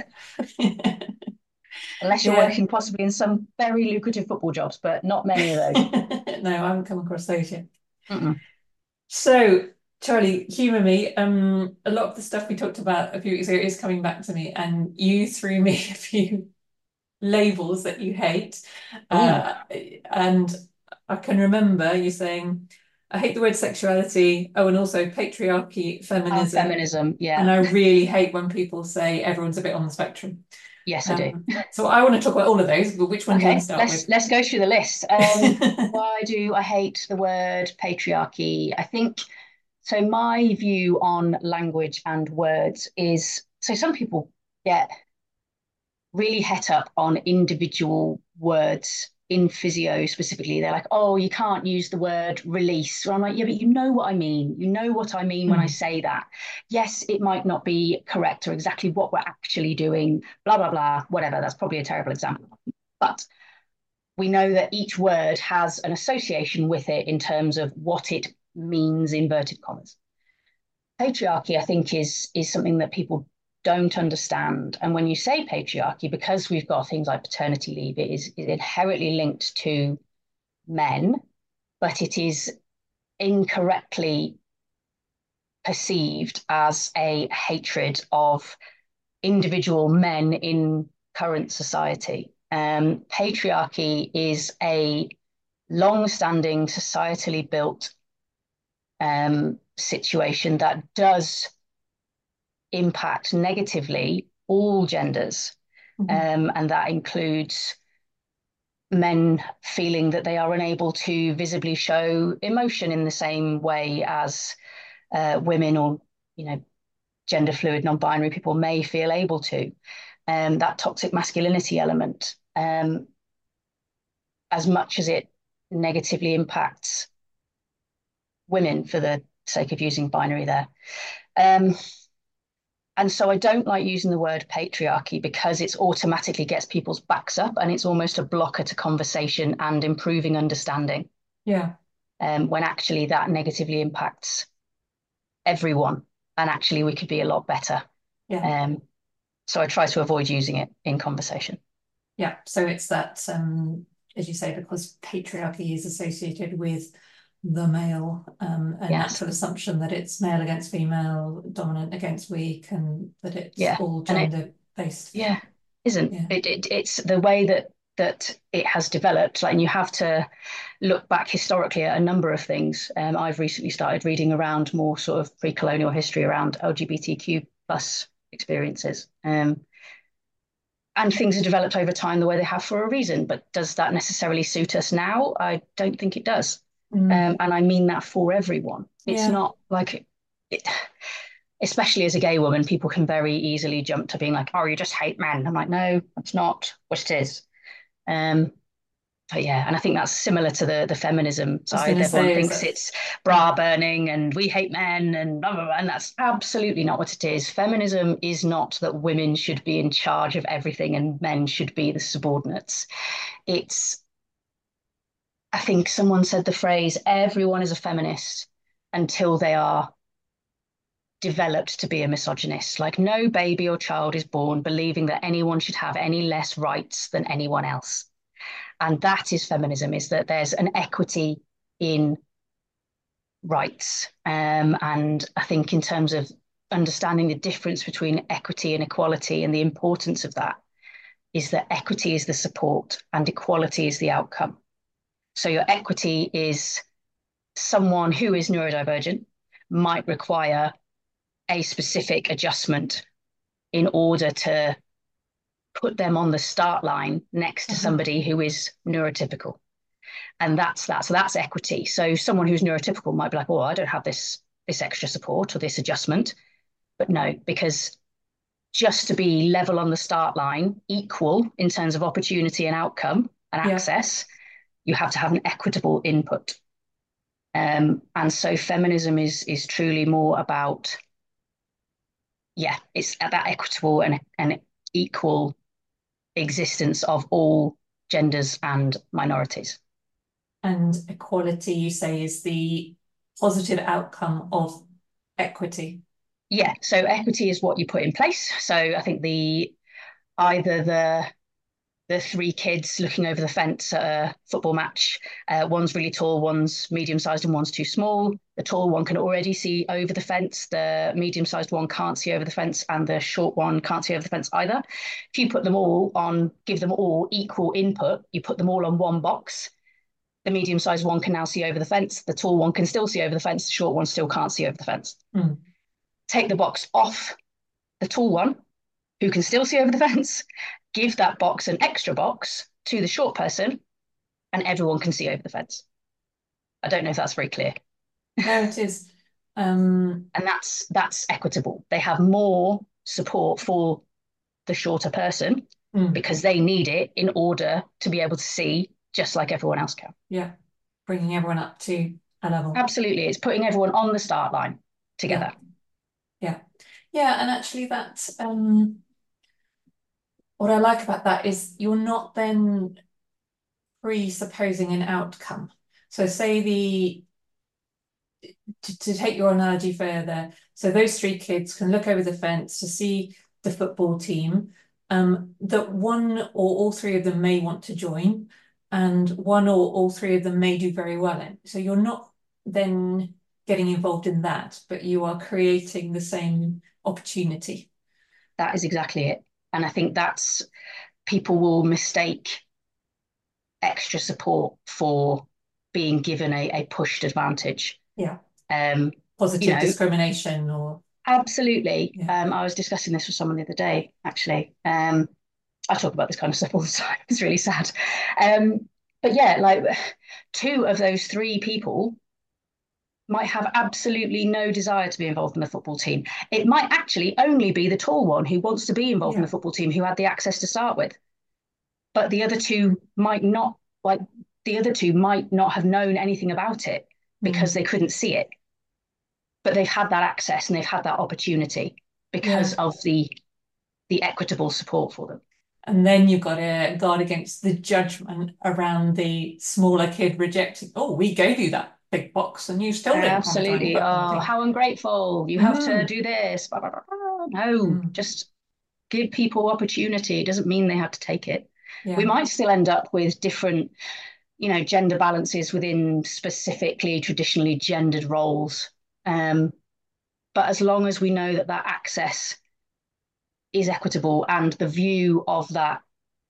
unless you're Yeah. working possibly in some very lucrative football jobs, but not many of those. No, I haven't come across those yet. Mm-mm. So, Charlie, humour me. Um, a lot of the stuff we talked about a few weeks ago is coming back to me, and you threw me a few labels that you hate. Ooh, Uh, and I can remember you saying, I hate the word sexuality. Oh, and also patriarchy, and feminism. feminism. Yeah, And I really hate when people say everyone's a bit on the spectrum. yes, I do. Um, so I want to talk about all of those, but which one do you want to Okay, start let's with? let's go through the list. Um, why do I hate the word patriarchy? I think so. My view on language and words is so some people get really het up on individual words in physio specifically. They're like, oh, you can't use the word release. So I'm like, yeah, but you know what I mean. You know what I mean when I Mm, say that. Yes, it might not be correct or exactly what we're actually doing, blah, blah, blah, whatever. That's probably a terrible example. But we know that each word has an association with it in terms of what it means, inverted commas. Patriarchy, I think, is is something that people don't understand. And when you say patriarchy, because we've got things like paternity leave, it is, is inherently linked to men, but it is incorrectly perceived as a hatred of individual men in current society. Um, patriarchy is a long-standing societally built um, situation that does impact negatively all genders. mhm, Um, and that includes men feeling that they are unable to visibly show emotion in the same way as uh, women or, you know, gender fluid, non binary people may feel able to. Um, that toxic masculinity element, um, as much as it negatively impacts women for the sake of using binary there. Um, And so I don't like using the word patriarchy because it automatically gets people's backs up and it's almost a blocker to conversation and improving understanding. yeah, Um, when actually that negatively impacts everyone. And actually we could be a lot better. yeah, Um, so I try to avoid using it in conversation. yeah. So it's that, um, as you say, because patriarchy is associated with the male, um, a Yes. natural assumption that it's male against female, dominant against weak, and that it's Yeah. all And it, gender based. yeah, isn't Yeah. it, it? It's the way that that it has developed. Like, and you have to look back historically at a number of things. Um, I've recently started reading around more sort of pre-colonial history around L G B T Q plus experiences. Um, and things have developed over time the way they have for a reason. But does that necessarily suit us now? I don't think it does. Mm. Um, and I mean that for everyone. It's Yeah. not like it, especially as a gay woman, people can very easily jump to being like, "Oh, you just hate men." I'm like, "No, that's not what it is." Um, but yeah, and I think that's similar to the the feminism I was going side. to Everyone say, is thinks that, it's bra burning and we hate men and blah, blah, blah, and that's absolutely not what it is. Feminism is not that women should be in charge of everything and men should be the subordinates. It's, I think someone said the phrase, everyone is a feminist until they are developed to be a misogynist. Like, no baby or child is born believing that anyone should have any less rights than anyone else. And that is feminism, is that there's an equity in rights. Um, and I think in terms of understanding the difference between equity and equality and the importance of that is that equity is the support and equality is the outcome. So your equity is someone who is neurodivergent might require a specific adjustment in order to put them on the start line next to Uh-huh. somebody who is neurotypical. And that's that. So that's equity. So someone who's neurotypical might be like, oh, I don't have this this extra support or this adjustment. But no, because just to be level on the start line, equal in terms of opportunity and outcome and Yeah. access, you have to have an equitable input. Um, and so feminism is is truly more about, yeah, it's about equitable and, and equal existence of all genders and minorities. And equality, you say, is the positive outcome of equity. Yeah, so equity is what you put in place. So I think the either the the three kids looking over the fence at a football match. Uh, one's really tall, one's medium sized, and one's too small. The tall one can already see over the fence. The medium sized one can't see over the fence, and the short one can't see over the fence either. If you put them all on, give them all equal input, you put them all on one box. The medium sized one can now see over the fence. The tall one can still see over the fence. The short one still can't see over the fence. Mm. Take the box off the tall one, who can still see over the fence, give that box an extra box to the short person, and everyone can see over the fence. I don't know if that's very clear. No, it is. Um, And that's that's equitable. They have more support for the shorter person mm, because they need it in order to be able to see just like everyone else can. yeah, bringing everyone up to a level. Absolutely. It's putting everyone on the start line Yeah, together. yeah, yeah. And actually, that's um, what I like about that is you're not then presupposing an outcome. So, say the to, to take your analogy further, so those three kids can look over the fence to see the football team. Um, that one or all three of them may want to join, and one or all three of them may do very well in. So you're not then getting involved in that, but you are creating the same opportunity. That is exactly it. And I think that's people will mistake extra support for being given a, a pushed advantage. Yeah. Um, you Positive know, discrimination or absolutely. yeah. Um, I was discussing this with someone the other day, actually. Um, I talk about this kind of stuff all the time. It's really sad. Um, but yeah, like two of those three people might have absolutely no desire to be involved in the football team. It might actually only be the tall one who wants to be involved in the Yeah. football team who had the access to start with. But the other two might not, like, the other two might not have known anything about it because Mm. they couldn't see it. But they've had that access and they've had that opportunity because Yeah. of the the equitable support for them. And then you've got to guard against the judgment around the smaller kid rejecting, oh, we gave you that big box and you still don't want to join the Absolutely. football Oh, team. how ungrateful. You have to Mm, do this. Blah, blah, blah, blah. No, mm, just give people opportunity. It doesn't mean they have to take it. We yeah. might still end up with different, you know, gender balances within specifically traditionally gendered roles. Um, but as long as we know that that access is equitable and the view of that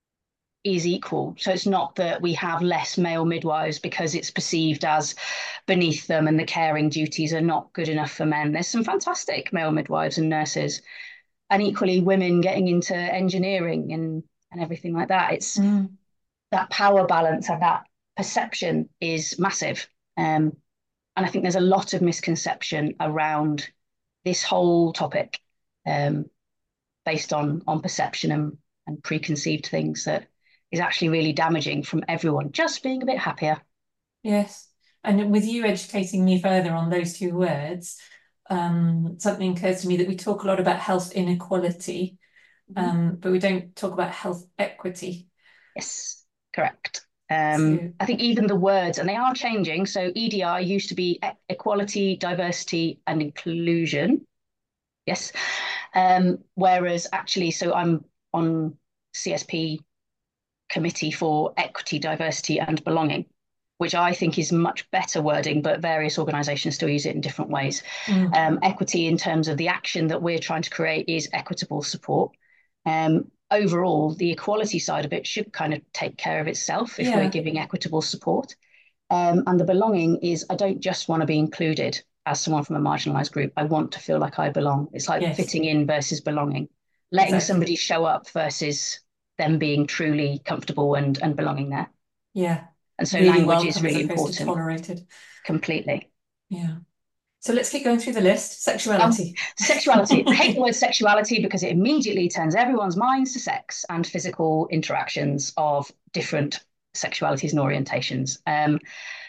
is equal. So it's not that we have less male midwives because it's perceived as beneath them and the caring duties are not good enough for men. There's some fantastic male midwives and nurses, and equally women getting into engineering and, and everything like that. It's Mm, that power balance and that perception is massive. Um, and I think there's a lot of misconception around this whole topic um, based on on perception and, and preconceived things that is actually really damaging from everyone just being a bit happier. yes. And with you educating me further on those two words, um, something occurs to me that we talk a lot about health inequality, Mhm. um, but we don't talk about health equity. Yes, correct. Um, So, I think even the words, and they are changing. So E D I used to be e- equality, diversity, and inclusion. Yes. Um, whereas actually, so I'm on C S P committee for equity, diversity, and belonging, which I think is much better wording, but various organisations still use it in different ways. mm, Um, equity, in terms of the action that we're trying to create, is equitable support. Um, overall, the equality side of it should kind of take care of itself if we're yeah, giving equitable support. Um, and the belonging is I don't just want to be included as someone from a marginalised group. I want to feel like I belong. It's like yes. fitting in versus belonging. letting exactly. somebody show up versus them being truly comfortable and and belonging there. Yeah. And so Really language is welcome as really opposed to important, tolerated. completely. Yeah. So let's keep going through the list. Um, Sexuality. Sexuality. I hate the word sexuality because it immediately turns everyone's minds to sex and physical interactions of different sexualities and orientations. Um,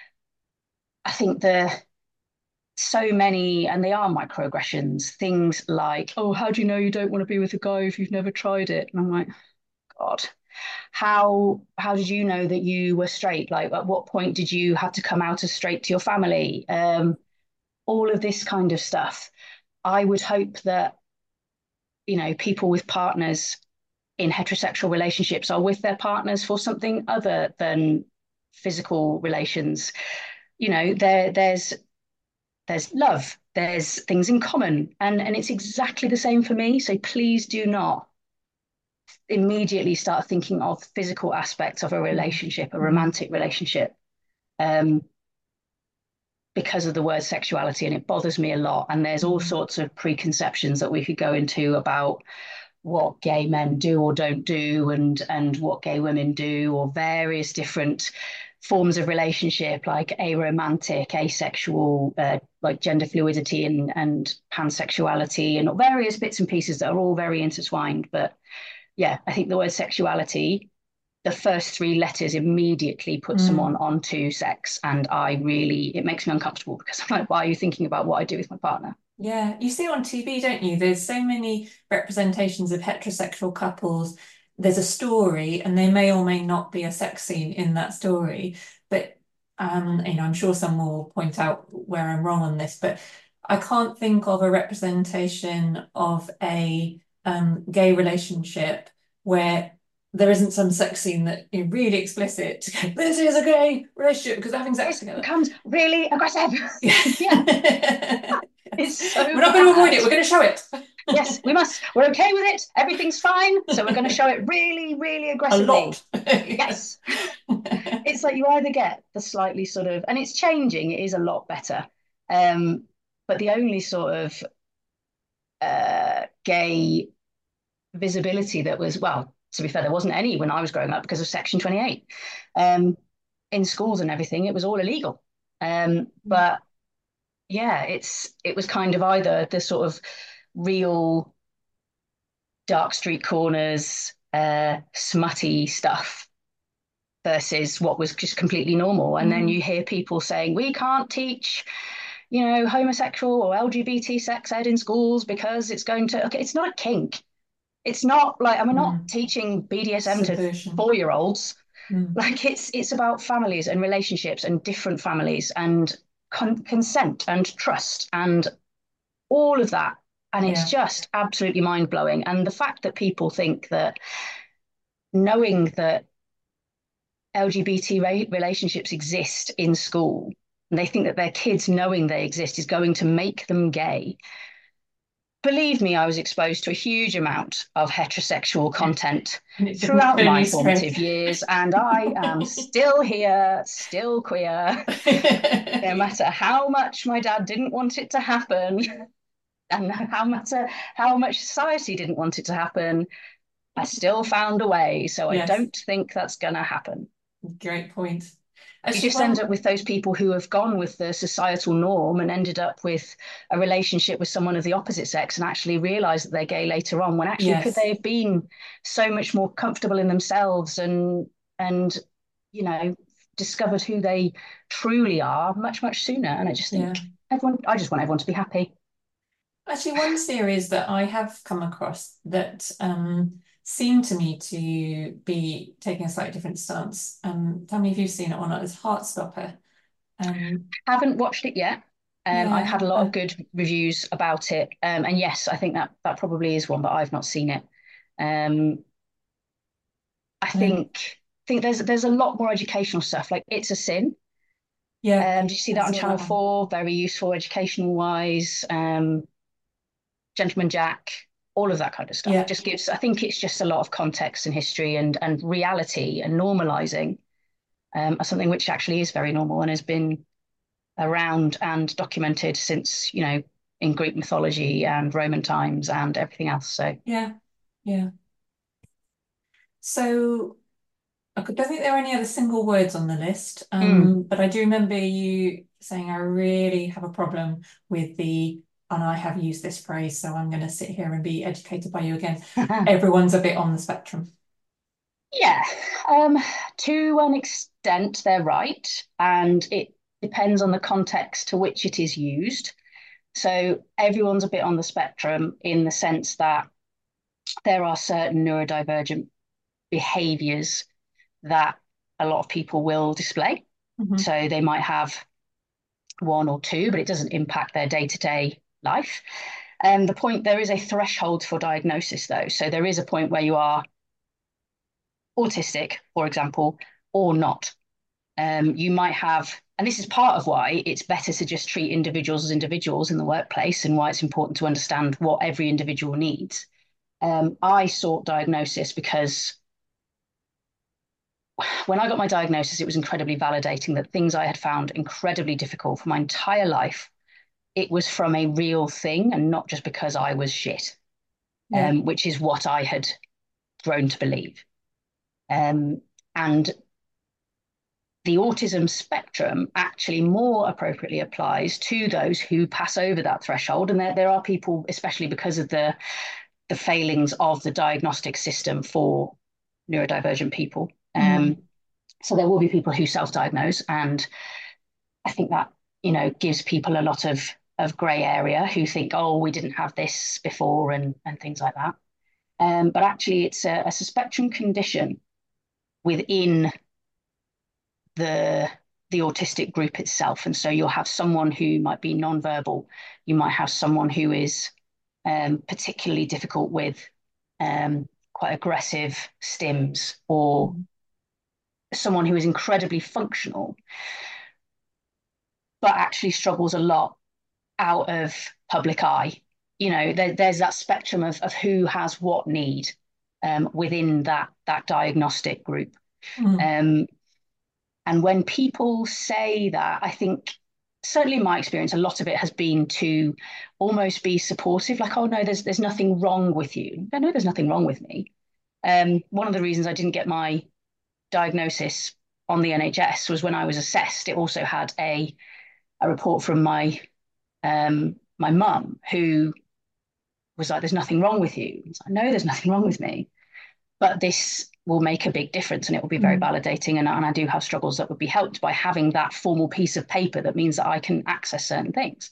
I think the so many, and they are microaggressions, things like, oh, how do you know you don't want to be with a guy if you've never tried it? And I'm like, God, how how did you know that you were straight? Like, at what point did you have to come out as straight to your family? Um, all of this kind of stuff. I would hope that, you know, people with partners in heterosexual relationships are with their partners for something other than physical relations. You know, there there's there's love, there's things in common, and and it's exactly the same for me. So please do not immediately start thinking of physical aspects of a relationship, a Mm-hmm. romantic relationship, um, because of the word sexuality, and it bothers me a lot. And there's all Mm-hmm. sorts of preconceptions that we could go into about what gay men do or don't do, and and what gay women do, or various different forms of relationship, like aromantic, asexual, uh, like gender fluidity and and pansexuality, and various bits and pieces that are all very intertwined. But yeah, I think the word sexuality, the first three letters immediately put someone Mm. onto sex, and I really, it makes me uncomfortable because I'm like, why are you thinking about what I do with my partner? Yeah, you see on T V, don't you? There's so many representations of heterosexual couples. There's a story, and there may or may not be a sex scene in that story. But um, you know, I'm sure some will point out where I'm wrong on this, but I can't think of a representation of a um, gay relationship where there isn't some sex scene that is really explicit. This is a gay relationship because they're having sex This together. becomes really aggressive. Yeah, Yeah. it's We're so not going to avoid bad. it. We're going to show it. Yes, we must. We're okay with it. Everything's fine. So we're going to show it really, really A aggressively. lot. Yeah. Yes. It's like you either get the slightly sort of, and it's changing, it is a lot better. Um, but the only sort of uh, gay visibility that was, well, to be fair, there wasn't any when I was growing up because of Section twenty-eight. Um, in schools and everything, it was all illegal. Um, but yeah, it's it was kind of either the sort of real dark street corners, uh, smutty stuff versus what was just completely normal. And then Mm. you hear people saying, we can't teach, you know, homosexual or L G B T sex ed in schools because it's going to, okay, it's not a kink. It's not like, I'm not Mm. teaching B D S M to Subversion. four year olds. Mm. Like it's it's about families and relationships and different families and con- consent and trust and all of that. And it's Yeah. just absolutely mind blowing. And the fact that people think that knowing that L G B T ra- relationships exist in school, and they think that their kids knowing they exist is going to make them gay. Believe me, I was exposed to a huge amount of heterosexual content And it didn't throughout my only spread. formative years, and I am still here, still queer, no matter how much my dad didn't want it to happen, and how matter how much society didn't want it to happen. I still found a way, so I Yes, don't think that's going to happen. great point. You Actually, just end one, up with those people who have gone with the societal norm and ended up with a relationship with someone of the opposite sex and actually realize that they're gay later on, when actually could they yes, have been so much more comfortable in themselves and and you know discovered who they truly are much much sooner. And I just think yeah. everyone, I just want everyone to be happy. Actually, one series that I have come across that um, seemed to me to be taking a slightly different stance. Um, tell me if you've seen it or not. Is Heartstopper. Um, Haven't watched it yet. Um, I've had yeah, a lot of uh, good reviews about it, um, and yes, I think that that probably is one, but I've not seen it. Um, I no, think think there's there's a lot more educational stuff. Like It's a Sin. yeah, Um, did you see I that on saw Channel that one. Four? Very useful, educational wise. Um, Gentleman Jack, all of that kind of stuff. Yeah, Just gives. I think it's just a lot of context and history and and reality and normalizing um, something which actually is very normal and has been around and documented since, you know, in Greek mythology and Roman times and everything else. So yeah. Yeah. So I don't think there are any other single words on the list, Mm. um, but I do remember you saying I really have a problem with the, and I have used this phrase, so I'm going to sit here and be educated by you again. Everyone's a bit on the spectrum. Yeah, um, to an extent, they're right, and it depends on the context to which it is used. So everyone's a bit on the spectrum in the sense that there are certain neurodivergent behaviors that a lot of people will display. Mhm. So they might have one or two, but it doesn't impact their day-to-day life. Um, the point there is a threshold for diagnosis, though. So there is a point where you are autistic, for example, or not. Um, you might have, and this is part of why it's better to just treat individuals as individuals in the workplace and why it's important to understand what every individual needs. Um, I sought diagnosis because when I got my diagnosis, it was incredibly validating that things I had found incredibly difficult for my entire life, it was from a real thing and not just because I was shit, Yeah. um, which is what I had grown to believe. Um, and the autism spectrum actually more appropriately applies to those who pass over that threshold. And there, there are people, especially because of the, the failings of the diagnostic system for neurodivergent people. Um, Mm. so there will be people who self-diagnose, and I think that, you know, gives people a lot of of grey area who think, oh, we didn't have this before, and and things like that. Um, but actually, it's a, a spectrum condition within the the autistic group itself. And so you'll have someone who might be non-verbal. You might have someone who is um, particularly difficult with um, quite aggressive stims, or Mm. someone who is incredibly functional, but actually struggles a lot out of public eye. You know, there, there's that spectrum of, of who has what need um, within that that diagnostic group. Mm. Um, And when people say that, I think certainly in my experience, a lot of it has been to almost be supportive, like, oh no, there's there's nothing wrong with you. I know there's nothing wrong with me. Um, one of the reasons I didn't get my diagnosis on the N H S was when I was assessed. It also had a a report from my um, my mum who was like, "There's nothing wrong with you." I was like, "No, there's nothing wrong with me." But this will make a big difference and it will be very Mm. validating. And, and I do have struggles that would be helped by having that formal piece of paper that means that I can access certain things.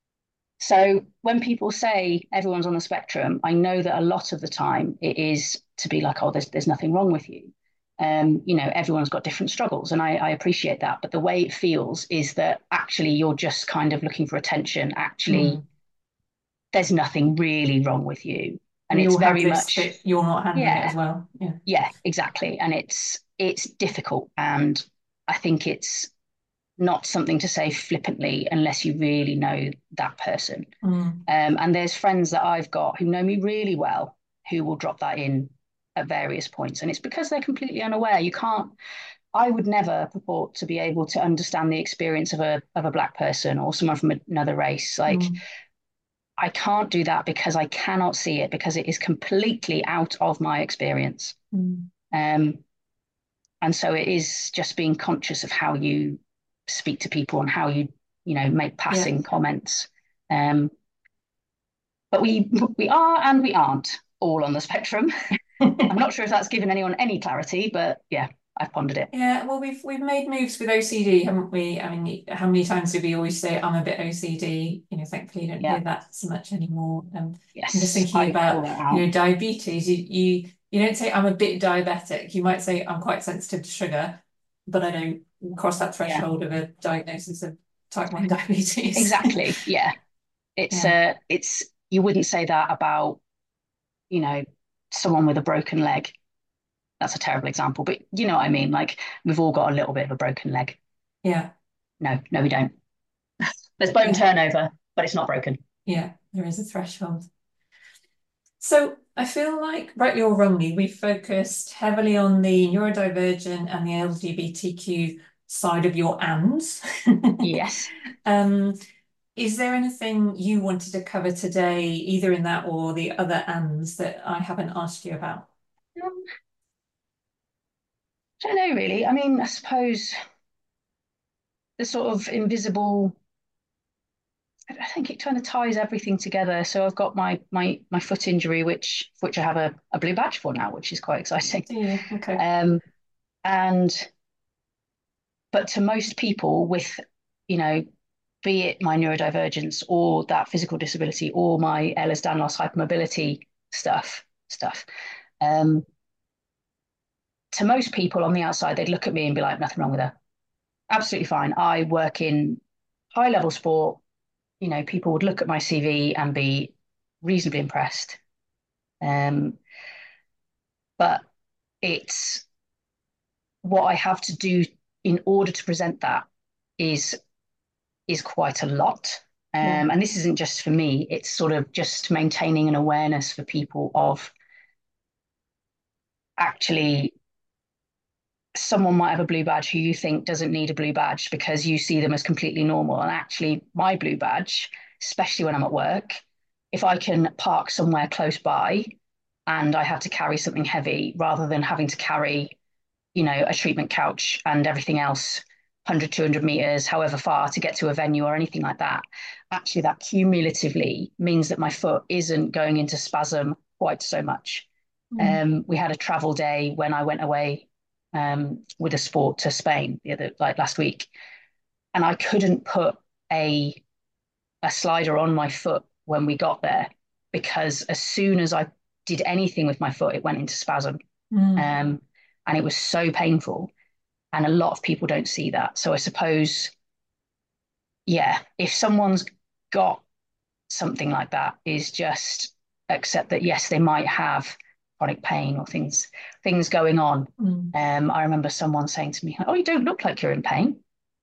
So when people say everyone's on the spectrum, I know that a lot of the time it is to be like, oh, there's, there's nothing wrong with you. Um, you know, everyone's got different struggles, and I, I appreciate that. But the way it feels is that actually you're just kind of looking for attention. Actually, Mm. there's nothing really wrong with you. And We it's all have very this much, bit, you're not handling it yeah, as well. Yeah. yeah, exactly. And it's it's difficult, and I think it's not something to say flippantly unless you really know that person. Mm. Um, and there's friends that I've got who know me really well who will drop that in at various points, and it's because they're completely unaware. You can't. I would never purport to be able to understand the experience of a of a black person or someone from another race. Like, Mm. I can't do that because I cannot see it because it is completely out of my experience. Mm. Um, And so it is just being conscious of how you speak to people and how you, you know, make Yeah. passing comments. Um, but we we are and we aren't all on the spectrum. I'm not sure if that's given anyone any clarity, but yeah, I've pondered it. Yeah, well, we've we've made moves with O C D, haven't we? I mean, how many times do we always say I'm a bit O C D? You know, thankfully, you don't Yeah, hear that so much anymore. Um, I'm just yes, thinking I call about, that you out. know, diabetes. You you you don't say I'm a bit diabetic. You might say I'm quite sensitive to sugar, but I don't cross that Yeah, threshold of a diagnosis of type one diabetes. exactly. Yeah, it's Yeah, uh, it's you wouldn't say that about, you know, someone with a broken leg. That's a terrible example, but you know what I mean. Like, we've all got a little bit of a broken leg. yeah, No, no, we don't. There's bone yeah, turnover, but it's not broken. yeah. There is a threshold. So I feel like, rightly or wrongly, we focused heavily on the neurodivergent and the L G B T Q side of your ands. Yes. Um, Is there anything you wanted to cover today, either in that or the other ands that I haven't asked you about? Um, I don't know really. I mean, I suppose the sort of invisible. I think it kind of ties everything together. So I've got my my my foot injury, which which I have a, a blue badge for now, which is quite exciting. Do you? Okay. Um, and but to most people with, you know, be it my neurodivergence or that physical disability or my Ehlers-Danlos hypermobility stuff stuff, um, to most people on the outside, they'd look at me and be like, nothing wrong with her. Absolutely fine. I work in high level sport. You know, people would look at my C V and be reasonably impressed. Um, but it's what I have to do in order to present that is is quite a lot. Yeah. Um, and this isn't just for me, it's sort of just maintaining an awareness for people of actually someone might have a blue badge who you think doesn't need a blue badge because you see them as completely normal. And actually, my blue badge, especially when I'm at work, if I can park somewhere close by and I have to carry something heavy rather than having to carry, you know, a treatment couch and everything else one hundred, two hundred meters, however far to get to a venue or anything like that, actually, that cumulatively means that my foot isn't going into spasm quite so much. Mm. Um, we had a travel day when I went away um, with a sport to Spain the other like last week, and I couldn't put a a slider on my foot when we got there because as soon as I did anything with my foot, it went into spasm, Mm. um, and it was so painful. And a lot of people don't see that. So I suppose, yeah, if someone's got something like that, is just accept that yes, they might have chronic pain or things things going on. Mm. Um, I remember someone saying to me, "Oh, you don't look like you're in pain."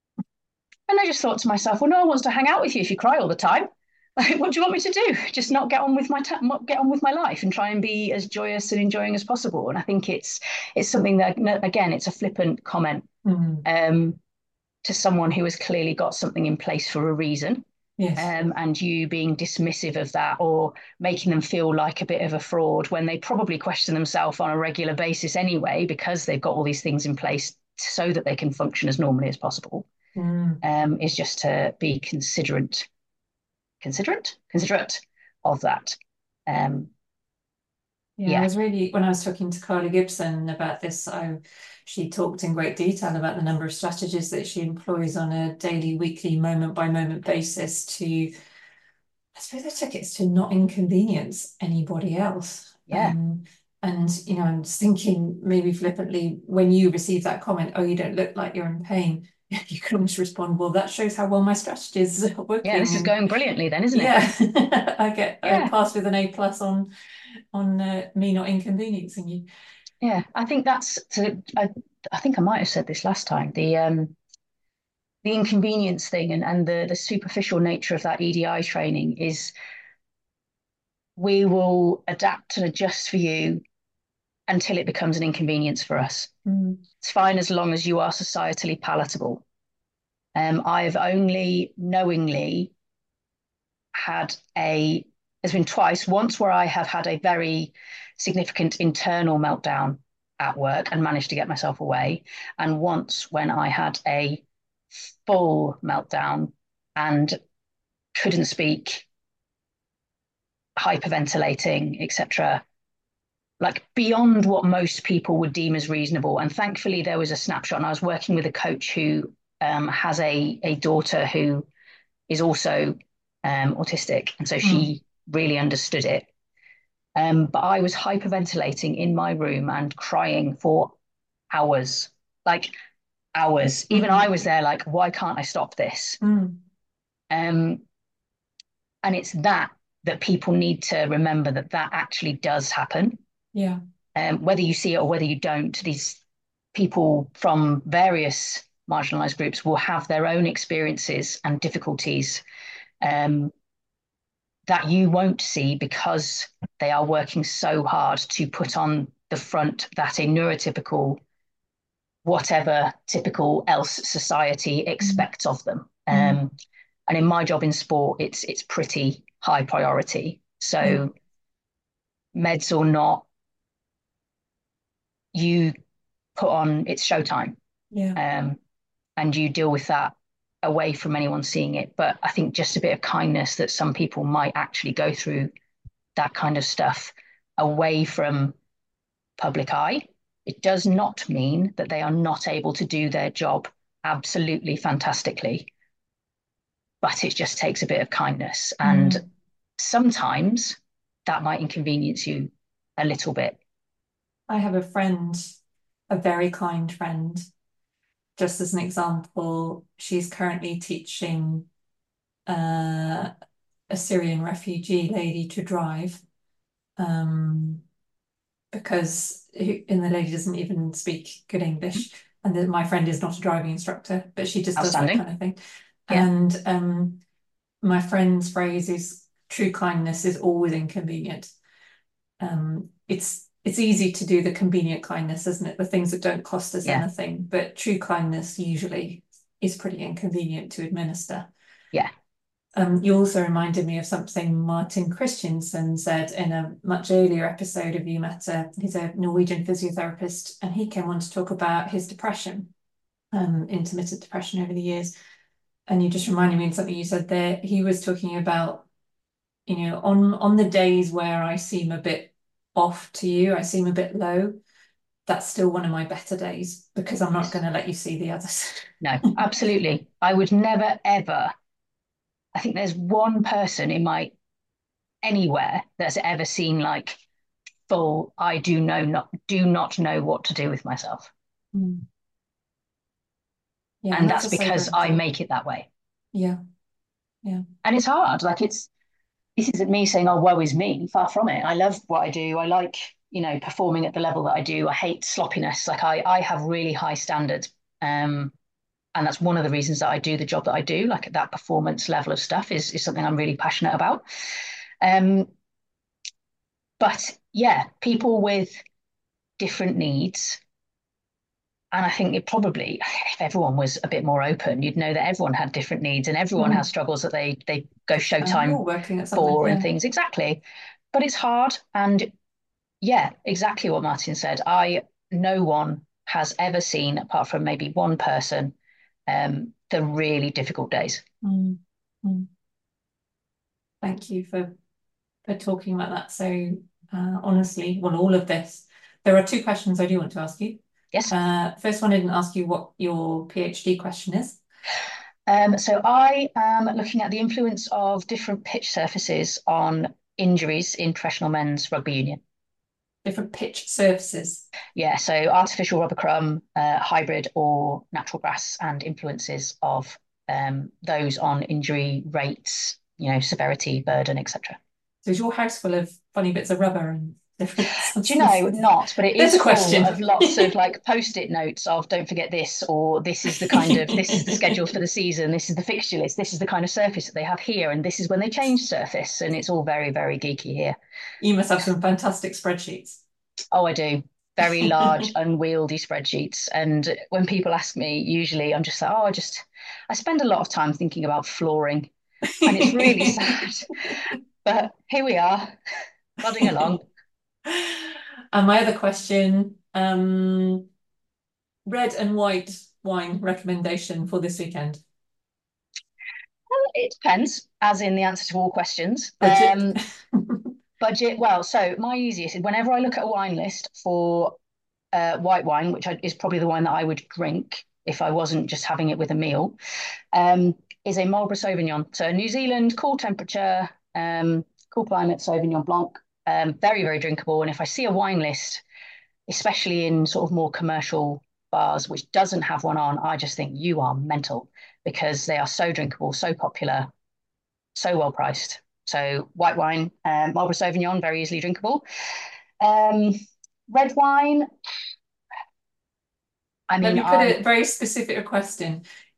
And I just thought to myself, well, no one wants to hang out with you if you cry all the time. Like, what do you want me to do? Just not get on with my ta- get on with my life and try and be as joyous and enjoying as possible. And I think it's it's something that again, it's a flippant comment Mm. um, to someone who has clearly got something in place for a reason. Yes. Um, and you being dismissive of that or making them feel like a bit of a fraud when they probably question themselves on a regular basis anyway, because they've got all these things in place so that they can function as normally as possible, Mm. um, is just to be considerate, considerate, considerate of that. Um, Yeah, I yeah, was really, when I was talking to Carly Gibson about this, I, she talked in great detail about the number of strategies that she employs on a daily, weekly, moment by moment basis to, I suppose I took it as to not inconvenience anybody else. yeah, Um, and, you know, I'm just thinking maybe flippantly, when you receive that comment, oh, you don't look like you're in pain, you can almost respond, well, that shows how well my strategies are yeah. This is working. going brilliantly, then, isn't it? Yeah, I get, I Yeah, passed with an A plus on on uh, me not inconveniencing you. yeah. I think that's. To, I, I think I might have said this last time. The um, the inconvenience thing and, and the the superficial nature of that E D I training is we will adapt and adjust for you until it becomes an inconvenience for us. Mm. It's fine as long as you are societally palatable. Um, I've only knowingly had a, there's been twice, once where I have had a very significant internal meltdown at work and managed to get myself away, and once when I had a full meltdown and couldn't speak, hyperventilating, et cetera, like beyond what most people would deem as reasonable. And thankfully, there was a snapshot, and I was working with a coach who um, has a a daughter who is also um, autistic, and so Mm. she really understood it. Um, but I was hyperventilating in my room and crying for hours, like hours. Even I Mm-hmm. was there, like, why can't I stop this? Mm. Um, and it's that that people need to remember that that actually does happen. Yeah. Um, whether you see it or whether you don't, these people from various marginalized groups will have their own experiences and difficulties um, that you won't see because they are working so hard to put on the front that a neurotypical, whatever typical else society Mm. expects of them. Mm. Um, And in my job in sport, it's it's pretty high priority. Yeah. So meds or not, you put on it's showtime, Yeah. um, and you deal with that away from anyone seeing it. But I think just a bit of kindness that some people might actually go through that kind of stuff away from public eye. It does not mean that they are not able to do their job absolutely fantastically, but it just takes a bit of kindness. And Mm. sometimes that might inconvenience you a little bit. I have a friend, a very kind friend. Just as an example, she's currently teaching uh, a Syrian refugee lady to drive, um, because who, and the lady doesn't even speak good English. And the, my friend is not a driving instructor, but she just does that Outstanding. kind of thing. Yeah. And um, my friend's phrase is true kindness is always inconvenient. Um, it's it's easy to do the convenient kindness, isn't it? The things that don't cost us Yeah. anything, but true kindness usually is pretty inconvenient to administer. Yeah. Um, you also reminded me of something Martin Christiansen said in a much earlier episode of You Matter. He's a Norwegian physiotherapist, and he came on to talk about his depression, um, intermittent depression over the years. And you just reminded me of something you said there. He was talking about, you know, on on the days where I seem a bit off to you, I seem a bit low, that's still one of my better days because I'm not Yes. going to let you see the others. No, absolutely. I would never, ever. I think there's one person in my anywhere that's ever seen like full, I do know not do not know what to do with myself. Mm. Yeah, and And that's that's a because sobering I thought. make it that way. Yeah, yeah. And it's hard. Like it's this isn't me saying, oh, woe is me. Far from it. I love what I do. I like, you know, performing at the level that I do. I hate sloppiness. Like I, I have really high standards. Um, and that's one of the reasons that I do the job that I do. Like that performance level of stuff is, is something I'm really passionate about. Um, but yeah, people with different needs. And I think it probably, if everyone was a bit more open, you'd know that everyone had different needs and everyone has Mm. struggles that they they go And we're showtime all working at something. for and Yeah. things. Exactly. But it's hard. And yeah, exactly what Martin said. I no one has ever seen, apart from maybe one person, um, the really difficult days. Mm. Mm. Thank you for for talking about that so uh, honestly. Well, all of this. There are two questions I do want to ask you. Yes. Uh, first one, I didn't ask you what your PhD question is. Um, so I am looking at the influence of different pitch surfaces on injuries in professional men's rugby union. Different pitch surfaces. Yeah, so artificial rubber crumb, uh, hybrid or natural grass, and influences of um, those on injury rates, you know, severity, burden, et cetera. So is your house full of funny bits of rubber and different Do you know, substances? not, but it There's is a full question. of lots of like post-it notes of don't forget this, or this is the kind of this is the schedule for the season, this is the fixture list, this is the kind of surface that they have here, and this is when they change surface, and it's all very, very geeky here. You must have some fantastic spreadsheets. Oh, I do. Very large, unwieldy spreadsheets. And when people ask me, usually I'm just like, oh, I just I spend a lot of time thinking about flooring, and it's really sad. But here we are, plodding along. And my other question, um, red and white wine recommendation for this weekend. It depends, as in the answer to all questions. Budget. Um, budget, well, so my easiest is whenever I look at a wine list for uh, white wine, which I, is probably the wine that I would drink if I wasn't just having it with a meal, um, is a Marlborough Sauvignon. So New Zealand, cool temperature, um, cool climate Sauvignon Blanc, um, very, very drinkable. And if I see a wine list, especially in sort of more commercial bars, which doesn't have one on, I just think you are mental because they are so drinkable, so popular, so well priced. So white wine, um, Marlborough Sauvignon, very easily drinkable. Um, red wine, I Let mean, me put I a very specific request in.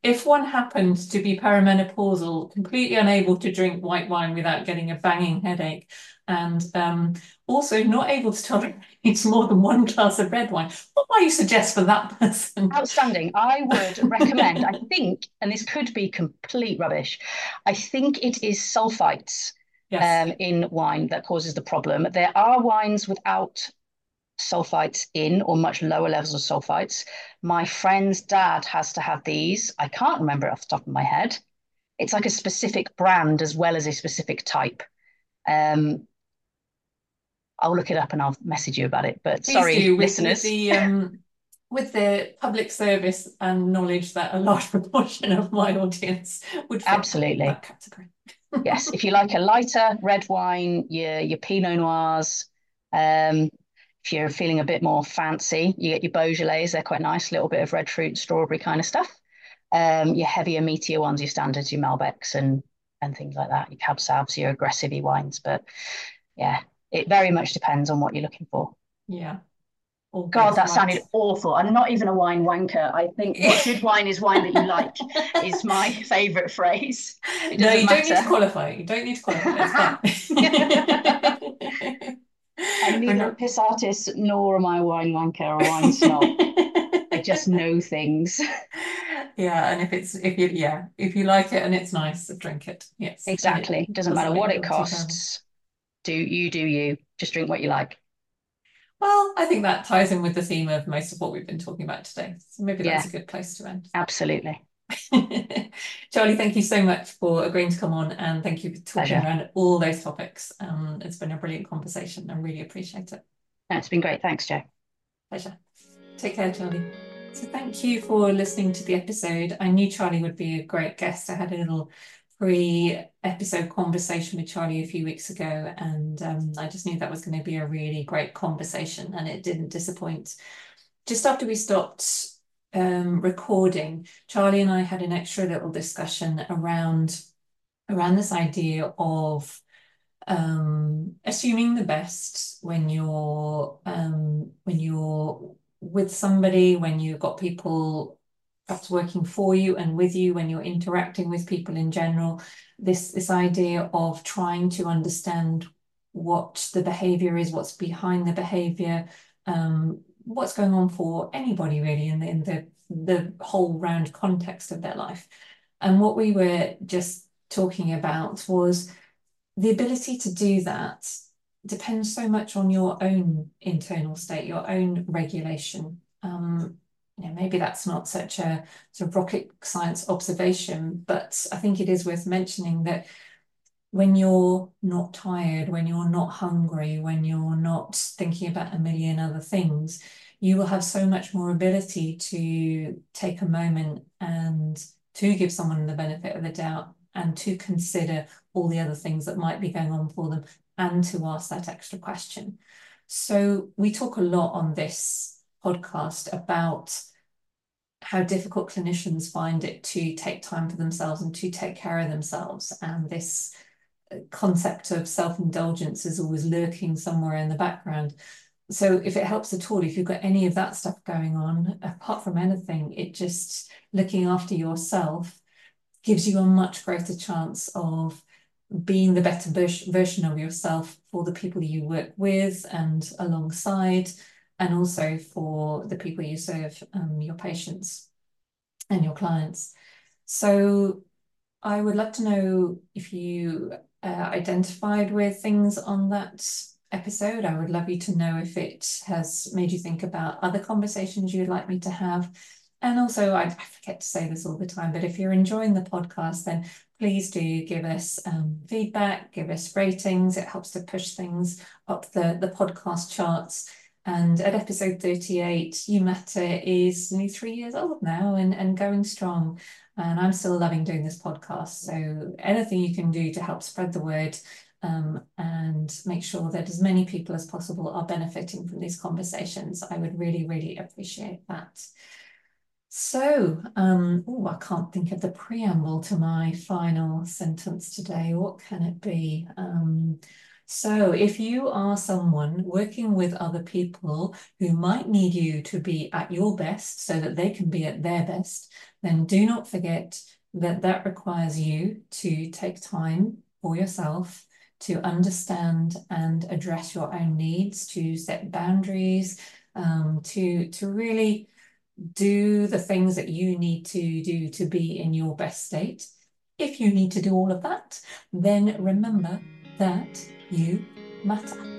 if one happened to be perimenopausal, completely unable to drink white wine without getting a banging headache, and um, also not able to tolerate more than one glass of red wine, what might you suggest for that person? Outstanding. I would recommend, I think, and this could be complete rubbish, I think it is sulfites Yes. um, in wine that causes the problem. There are wines without sulfites in or much lower levels of sulfites. My friend's dad has to have these. I can't remember it off the top of my head. It's like a specific brand as well as a specific type. Um, I'll look it up and I'll message you about it. But Please sorry, do with with listeners. the um with the public service and knowledge that a large proportion of my audience would fit that, Absolutely. that category. Yes. If you like a lighter red wine, your your Pinot Noirs. Um, if you're feeling a bit more fancy, you get your Beaujolais. They're quite nice, a little bit of red fruit, strawberry kind of stuff. Um, your heavier, meatier ones, your standards, your Malbecs and and things like that. Your Cab Sauv, your aggressive wines. But yeah, it very much depends on what you're looking for. Yeah, all God, good. that Right. sounded awful. I'm not even a wine wanker. I think what good wine is wine that you like is my favorite phrase. It No, doesn't you don't need to matter. qualify. You don't need to qualify. It's fine. I'm We're neither a not. piss artist nor am I a wine wanker or a wine snob. I just know things. Yeah, and if it's if you yeah, if you like it and it's nice, drink it. Yes, and it Exactly. Doesn't doesn't matter make what you it feel too terrible. costs. Do you do you. Just drink what you like. Well, I think that ties in with the theme of most of what we've been talking about today. So maybe Yeah, that's a good place to end. absolutely. Charlie, thank you so much for agreeing to come on and thank you for talking Pleasure. around all those topics. Um, it's been a brilliant conversation. I really appreciate it. No, it's been great. Thanks, Joe. Pleasure. Take care, Charlie. So thank you for listening to the episode. I knew Charlie would be a great guest. I had a little pre-episode conversation with Charlie a few weeks ago, and um, I just knew that was going to be a really great conversation, and it didn't disappoint. Just after we stopped um, recording, Charlie and I had an extra little discussion around around this idea of um, assuming the best when you're um, when you're with somebody, when you've got people perhaps working for you and with you, when you're interacting with people in general, this this idea of trying to understand what the behavior is, what's behind the behavior, um, what's going on for anybody really in the in the the whole round context of their life. And what we were just talking about was the ability to do that depends so much on your own internal state, your own regulation. Um, you know, maybe that's not such a sort of rocket science observation, but I think it is worth mentioning that when you're not tired, when you're not hungry, when you're not thinking about a million other things, you will have so much more ability to take a moment and to give someone the benefit of the doubt and to consider all the other things that might be going on for them and to ask that extra question. So we talk a lot on this podcast about how difficult clinicians find it to take time for themselves and to take care of themselves. And this concept of self-indulgence is always lurking somewhere in the background. So if it helps at all, if you've got any of that stuff going on, apart from anything, it just looking after yourself gives you a much greater chance of being the better version of yourself for the people you work with and alongside, and also for the people you serve, um, your patients and your clients. So I would love to know if you uh, identified with things on that episode. I would love you to know if it has made you think about other conversations you'd like me to have. And also, I, I forget to say this all the time, but if you're enjoying the podcast, then please do give us um, feedback, give us ratings. It helps to push things up the, the podcast charts. And at episode thirty-eight, You Matter is nearly three years old now and, and going strong. And I'm still loving doing this podcast. So anything you can do to help spread the word um, and make sure that as many people as possible are benefiting from these conversations, I would really, really appreciate that. So, um, oh, I can't think of the preamble to my final sentence today. What can it be? Um, So if you are someone working with other people who might need you to be at your best so that they can be at their best, then do not forget that that requires you to take time for yourself to understand and address your own needs, to set boundaries, um, to, to really do the things that you need to do to be in your best state. If you need to do all of that, then remember that you matter.